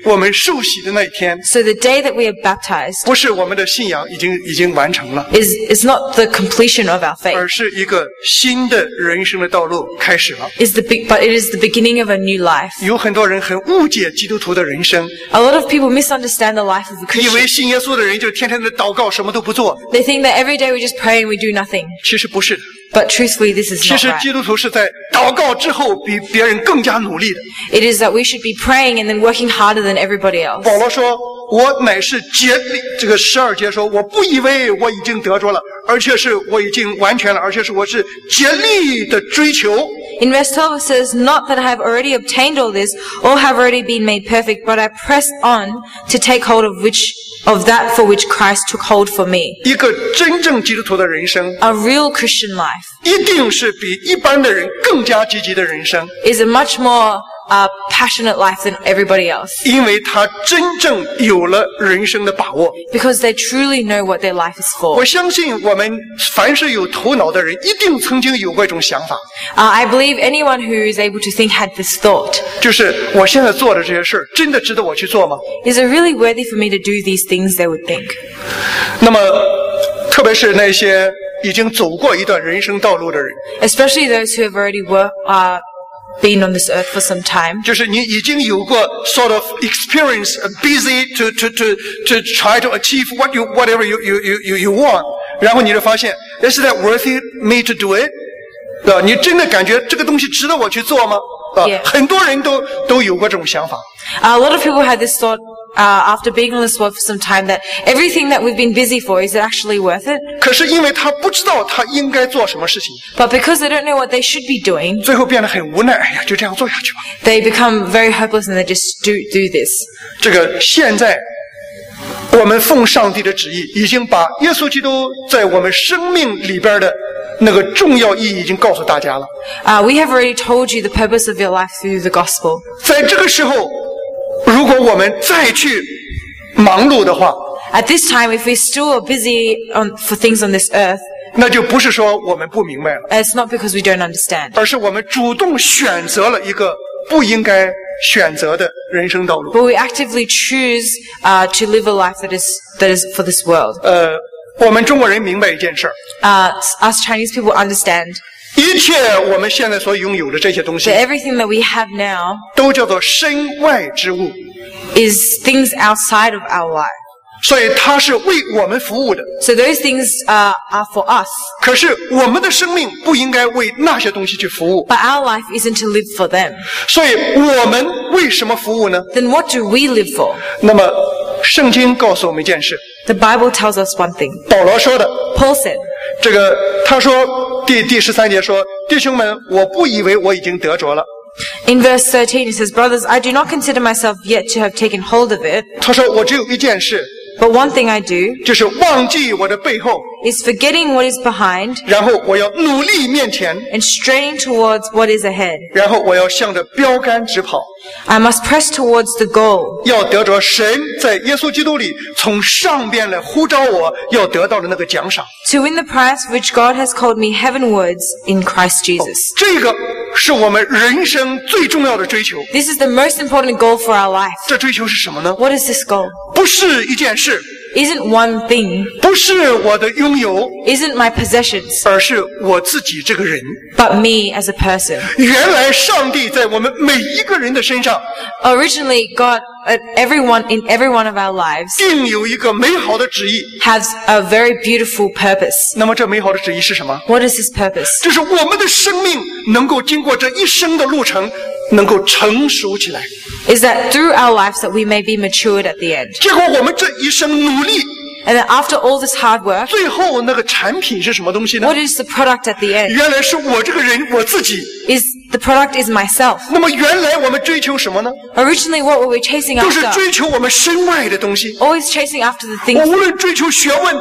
我们受洗的那一天， So the day that we are baptized 不是我们的信仰已经已经完成了， is, is not the completion of our faith. 而是一个新的人生的道路开始了。 Is the big, but it is the beginning of a new life. 有很多人很误解基督徒的人生， A lot of people misunderstand the life of a 以为 Christian. 信耶稣的人就天天的祷告，什么都不做。 They think that every day we just pray and we do nothing. 其实不是的， But truthfully, this is 其 not 实 right. 基督徒是在祷告之后比别人更加努力的。 It is that we should be praying and then working harder than everybody else. 保罗说：“我乃是竭力。”这个十二节说：“我不以为我已经得着了，而且是我已经完全了，而且是我是竭力的追求。” In verse twelve it says, Not that I have already obtained all this, or have already been made perfect, but I press on to take hold of which of that for which Christ took hold for me. 一个真正基督徒的人生， A real Christian life 一定是比一般的人更加积极的人生， is a much more uh, passionate life than everybody else, 因为他真正有了人生的把握。 because they truly know what their life is 我 for. 相信我们凡是有头脑的人，一定曾经有过一种想法， Uh, I believe anyone who is able to think had this thought. 就是我现在做的这些事儿，真的值得我去做吗？ Is it really worthy for me to do these things, they would think. 那么，特别是那些已经走过一段人生道路的人， Especially those who have already work, uh, been on this earth for some time. 就是你已经有过 sort of experience, uh, busy to to to to try to achieve what you whatever you you you you you want， 然后你就发现 ，Is that worthy me to do it？ 对吧？你真的感觉这个东西值得我去做吗？啊 Yeah. 很多人都都有过这种想法。 Uh, a lot of people had this thought uh, after being on this world for some time that everything that we've been busy for, is it actually worth it? 可是因为他不知道他应该做什么事情， But because they don't know what they should be doing, 最后变得很无奈。哎呀，就这样做下去吧。 they become very hopeless and they just do, do this. 这个现在，我们奉上帝的旨意，已经把耶稣基督在我们生命里边的那个重要意义已经告诉大家了。 Uh, we have already told you the purpose of your life through the gospel. 在这个时候，如果我们再去忙碌的话， At this time, if we still are busy on, for things on this earth, 那就不是说我们不明白了， it's not because we don't understand, 而是我们主动选择了一个不应该选择的人生道路。 but we actively choose uh, to live a life that is that is for this world. 呃，我们中国人明白一件事儿， Uh, us Chinese people understand 一切我们现在所拥有的这些东西 that，everything that we have now 都叫做身外之物， is things outside of our life. 所以它是为我们服务的。 So those things uh, are for us, 可是我们的生命不应该为那些东西去服务， but our life isn't to live for them. 所以我们为什么服务呢？ Then what do we live for? 那么圣经告诉我们一件事， The Bible tells us one thing. 保罗说的， Paul said, 这个他说第第十三节说，弟兄们，我不以为我已经得着了。 in verse thirteen, it says, Brothers, I do not consider myself yet to have taken hold of it, 他说我只有一件事， but one thing I do 就是忘记我的背后， is forgetting what is behind 然后我要努力面前， and straining towards what is ahead. 然后我要向着标杆直跑， I must press towards the goal 要得着神在耶稣基督里从上边来呼召我要得到的那个奖赏。 to win the prize which God has called me heavenwards in Christ Jesus. 这个是我们人生最重要的追求。 This is the most important goal for our life. 这追求是什么呢？ What is this goal? 不是一件事， Isn't one thing, 不是我的拥有， isn't my possessions, 而是我自己这个人。 but me as a person. 原来上帝在我们每一个人的身上 Originally, God, uh, everyone in every one of our lives 定有一个美好的旨意。 has a very beautiful purpose. 那么这美好的旨意是什么？ What is His purpose? 就是我们的生命能够经过这一生的路程，能够成熟起来。 Is that through our lives that we may be matured at the end. 结果我们这一生努力， And then after all this hard work, 最后那个产品是什么东西呢？ what is the product at the end? 原来是我这个人我自己。 Is the product is myself. 那么原来我们追求什么呢？ Originally, what were we chasing 都是 after? 追求我们身外的东西。 Always chasing after the 我 things, 无论追求学问，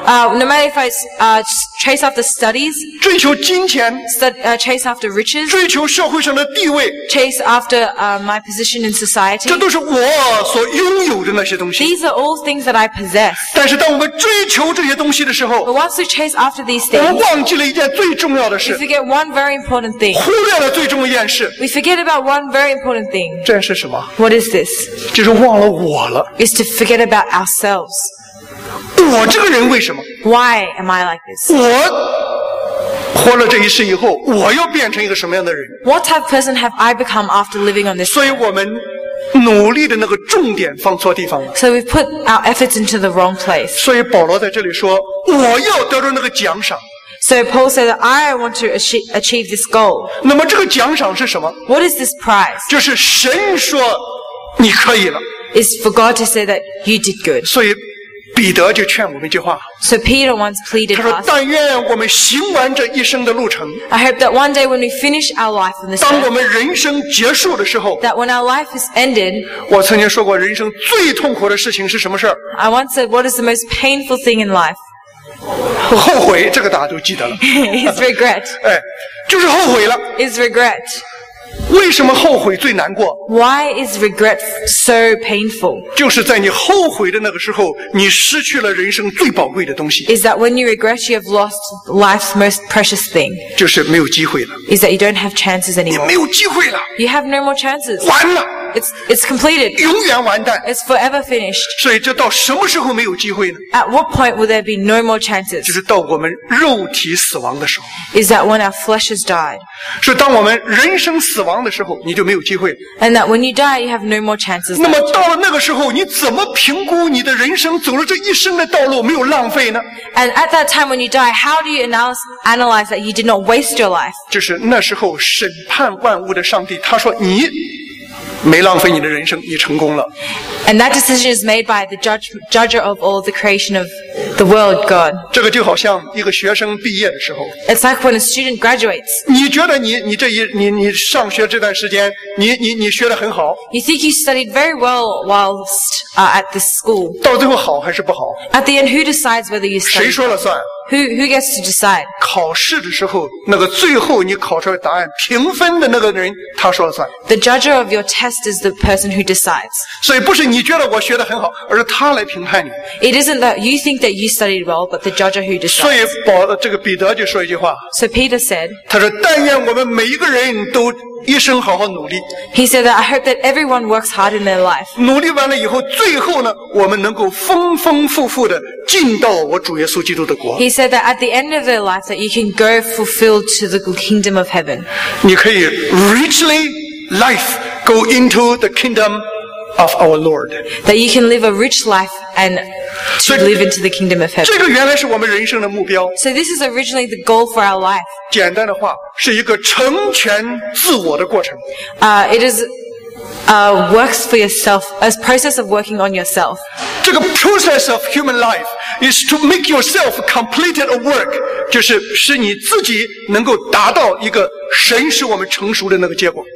Uh, no matter if I uh, chase after studies, 追求金钱， stud, uh, chase after riches, 追求社会上的地位， chase after uh, my position in society. 这都是我所拥有的那些东西。 These are all things that I possess. 但是当我们追求这些东西的时 But 候， once we chase after these 我们 things, 忘记了一件最重要的 we 事， forget one very important thing. 忽略了最重要的事。 We forget about one very important thing. 这是什么？ What is this? 就是忘了我了。 Is to forget about ourselves. 我这个人为什么？ Why am I like this? 我活了这一世以后，我要变成一个什么样的人？ What type of person have I become after living on this 所以 earth? 我们努力的那个重点放错地方了。 So we've put our efforts into the wrong place. 所以保罗在这里说，我要得到那个奖赏。 So Paul said that I want to achieve, achieve this goal. 那么这个奖赏是什么？ What is this prize? 就是神说你可以了。 Is for God to say that you did good. 所以彼得就劝我们一句话， So Peter once pleaded 他说：“ us, 但愿我们行完这一生的路程， I hope that one day when we finish our life on this 当我 earth, 们人生结束的时候， that when our life is ended, 我曾经说过，人生最痛苦的事情是什么事儿？ I once said, what is the most painful thing in life? 后悔，这个大家都记得了。 Is regret. 哎，就是后悔了。 Is regret. 为什么后悔最难过？ Why is regret so painful? 就是在你后悔的那个时候，你失去了人生最宝贵的东西， Is that when you regret, you have lost life's most precious thing. 就是没有机会了。 Is that you don't have chances 你 anymore. 没有机会了， You have no more chances. 完了， It's it's completed. 永远完蛋。 It's forever finished. 所以这到什么时候没有机会呢？ At what point will there be no more chances? 就是到我们肉体死亡的时候。 Is that when our flesh has died. 所以当我们人生死亡的时候，你就没有机会。 And that when you die, you have no more chances. 那么到了那个时候，你怎么评估你的人生走了这一生的道路没有浪费呢？ And at that time when you die, how do you analyze, analyze that you did not waste your life? 就是那时候审判万物的上帝，他说你没浪费你的人生，你成功了。 And that decision is made by the judge, judger of all the creation of the world, God. 这个就好像一个学生毕业的时候， It's like when a student graduates. 你觉得你你这一你你上学这段时间，你你你学得很好， You think you studied very well whilst uh, at this school. 到最后好还是不好？ At the end, who decides whether you 谁 studied? 说了算？ Who, who gets to decide? 考试的时候，那个最后你考出来答案评分的那个人，他说了算。 The judger of your test is the person who decides. 所以不是你觉得我学得很好，而是他来评判你。 It isn't that you think that you studied well, but the judger who 所以 decides. 保这个彼得就说一句话， So Peter said, 他说：“但愿我们每一个人都一生好好努力， he said that I hope that everyone works hard in their life. 努力完了以后，最后呢，我们能够丰丰富富的进到我主耶稣基督的国。 He said that at the end of their life that you can go fulfilled to the kingdom of heaven. 你可以 richly life go into the kingdom of our Lord。 That you can live a rich life and to So- live into the kingdom of 这 heaven. 个原来是我们人生的目标。 So this is originally the goal for our life. 简单的话，是一个成全自我的过程。 Uh, it is uh, works for yourself, a process of working on yourself. 这个 process of human life is to make yourself completed a work， 就是使你自己能够达到一个神使我们成熟的那个结果。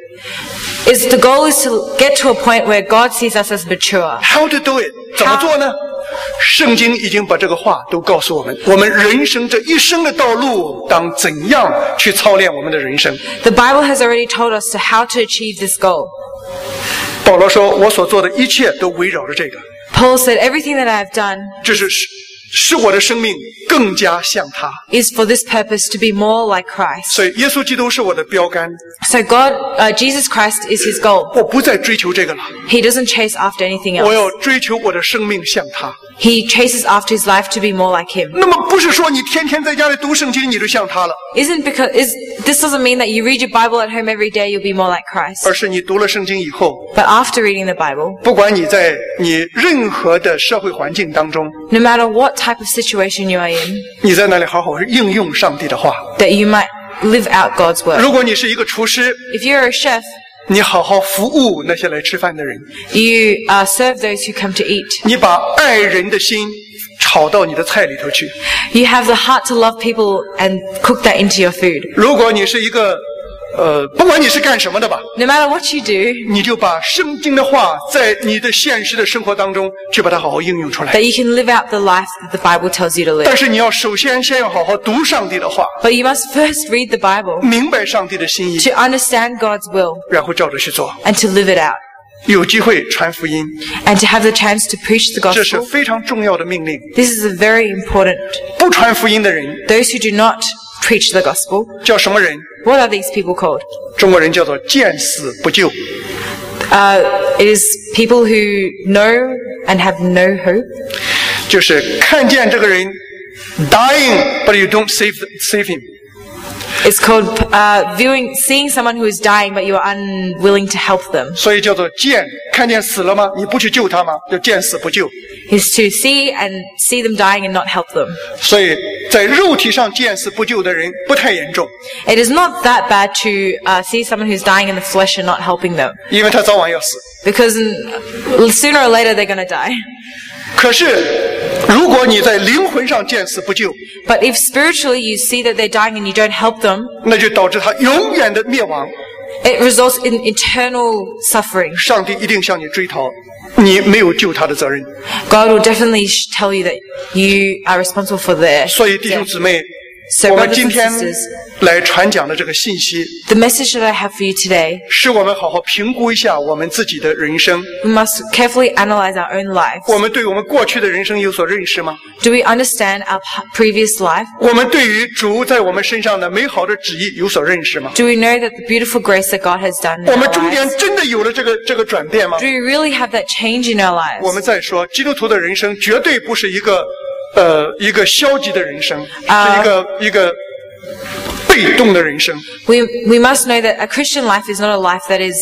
Is the goal is to get to a point where God sees us as mature. How to do it？ 怎么做呢？圣经已经把这个话都告诉我们，我们人生这一生的道路当怎样去操练我们的人生。 The Bible has already told us to how to achieve this goal. 保罗说：“我所做的一切都围绕着这个， Paul said, everything that I have done 这是使使我的生命更加像他。 is for this purpose to be more like Christ. 所以耶稣基督是我的标杆， So God, uh, Jesus Christ is his goal. 我不再追求这个了， He doesn't chase after anything 我 else. 要追求我的生命像他。 He chases after his life to be more like him. 那么不是说你天天在家里读圣经你就像他了， Isn't because is this doesn't mean that you read your Bible at home every day you'll be more like Christ. 而是你读了圣经以后， But after reading the Bible, 不管你在你任何的社会环境当中， no matter what type of situation you are in, 你在那里好好应用上帝的话。 that you might live out God's word. 如果你是一个厨师， If you're a chef, 你好好服务那些来吃饭的人， you uh, serve those who come to eat. 你把爱人的心炒到你的菜里头去。 You have the heart to love people and cook that into your food. 如果你是一个呃，不管你是干什么的吧， No matter what you do, 你就把圣经的话在你的现实的生活当中去把它好好应用出来。 that you can live out the life that the Bible tells you to 但 live. 是你要首先先要好好读上帝的话， But you must first read the Bible 明白上帝的心意， to understand God's will 然后照着去做。 and to live it out 有机会传福音， and to have the chance to preach the 这是 gospel. 非常重要的命令。 This is a very important. 不传福音的人 Those who do not preach the gospel, 叫什么人？ what are these people called? 中国人叫做见死不救。 Uh, it is people who know and have no hope. 就是看见这个人 dying, but you don't save save him。 It's called uh, viewing, seeing someone who is dying, but you are unwilling to help them. 所以叫做见，看见死了吗？你不去救他吗？就见死不救。 Is to see and see them dying and not help them. 所以在肉体上见死不救的人不太严重， It is not that bad to uh, see someone who's dying in the flesh and not helping them, 因为他早晚要死。 because in, sooner or later they're going to die. 可是，如果你在灵魂上见死不救， But if spiritually you see that they're dying and you don't help them, 那就导致他永远的灭亡。 it results in eternal suffering. 上帝一定向你追讨你没有救他的责任。 God will definitely sh- tell you that you are responsible for their 所以弟兄 death. 姊妹， So 我们 brothers 今 and 天 sisters, 来传讲的这个信息， the message that I have for you today, 使我们好好评估一下我们自己的人生。 we must carefully analyze our own lives. 我们对我们过去的人生有所认识吗？ Do we understand our p- previous life? 我们对于主在我们身上的美好的旨意有所认识吗？ Do we know that the beautiful grace that God has done in 我 our 们中间 lives? 真的有了这个这个转变吗 Do？we really have that change in our 我们 lives? 再说，基督徒的人生绝对不是一个呃一个消极的人生， 啊是一个一个被动的人生。 We we must know that a Christian life is not a life that is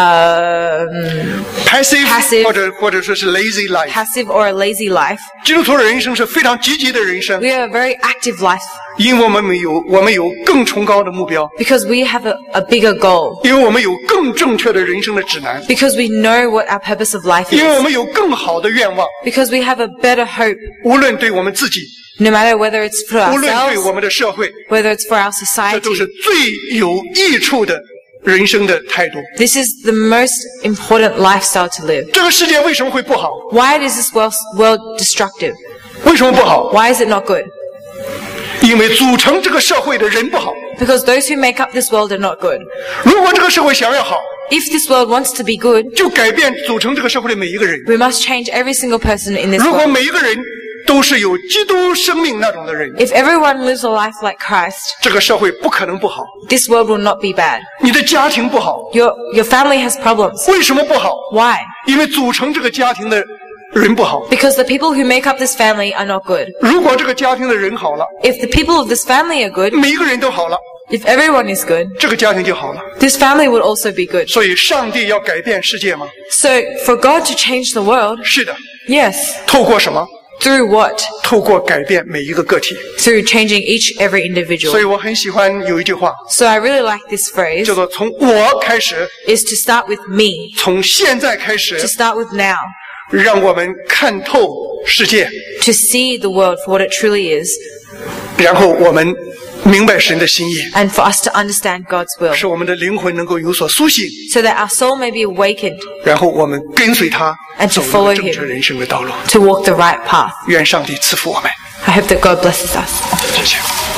um, passive, Passive 或者或者说是 lazy life。 passive or a lazy life. 基督徒的人生是非常积极的人生， We are a very active life 因为我们有我们有更崇高的目标， because we have a, a bigger goal. 因为我们有更正确的人生的指南， Because we know what our purpose of life 因为我 is. 们有更好的愿望， Because we have a better hope, 无论对我们自己， no matter whether it's for 无论对我 ourselves, 们的社会， whether it's for our 这都 society. 是最有益处的人生的态度。 This is the most important lifestyle to live. 这个世界为什么会不好？ Why is this world, world destructive? 为什么不好？ Why is it not good? 因为组成这个社会的人不好。 Because those who make up this world are not good. 如果这个社会想要好， If this world wants to be good, 就改变组成这个社会的每一个人。 we must change every single person in this 如果 world. 每一个人都是有基督生命那种的人， If everyone lives a life like Christ, 这个社会不可能不好。 this world will not be bad. 你的家庭不好， Your, your family has problems. 为什么不好？ Why? 因为组成这个家庭的人不好。 Because the people who make up this family are not good. 如果这个家庭的人好了， If the people of this family are good, 每一个人都好了， if everyone is good, 这个家庭就好了。 this family will also be good. 所以，上帝要改变世界吗？ So, for God to change the world, 是的。 yes. 透过什么？ Through what? 透过改变每一个个体。 Through changing each, every 所以 individual. 我很喜欢有一句话， So I really like this phrase, 叫做“从我开始， is to start with me, 从现在开始 to，start with now, 让我们看透世界， to see the world for what it truly is, 然后我们明白神的心意， and for us to understand God's will, 使我们的灵魂能够有所苏醒， so that our soul may be awakened 然后我们跟随他 And 走 to 那 follow 个正 him. 确人生的道路。 to walk the right path. 愿上帝赐福我们， I hope that God blesses us. 谢谢。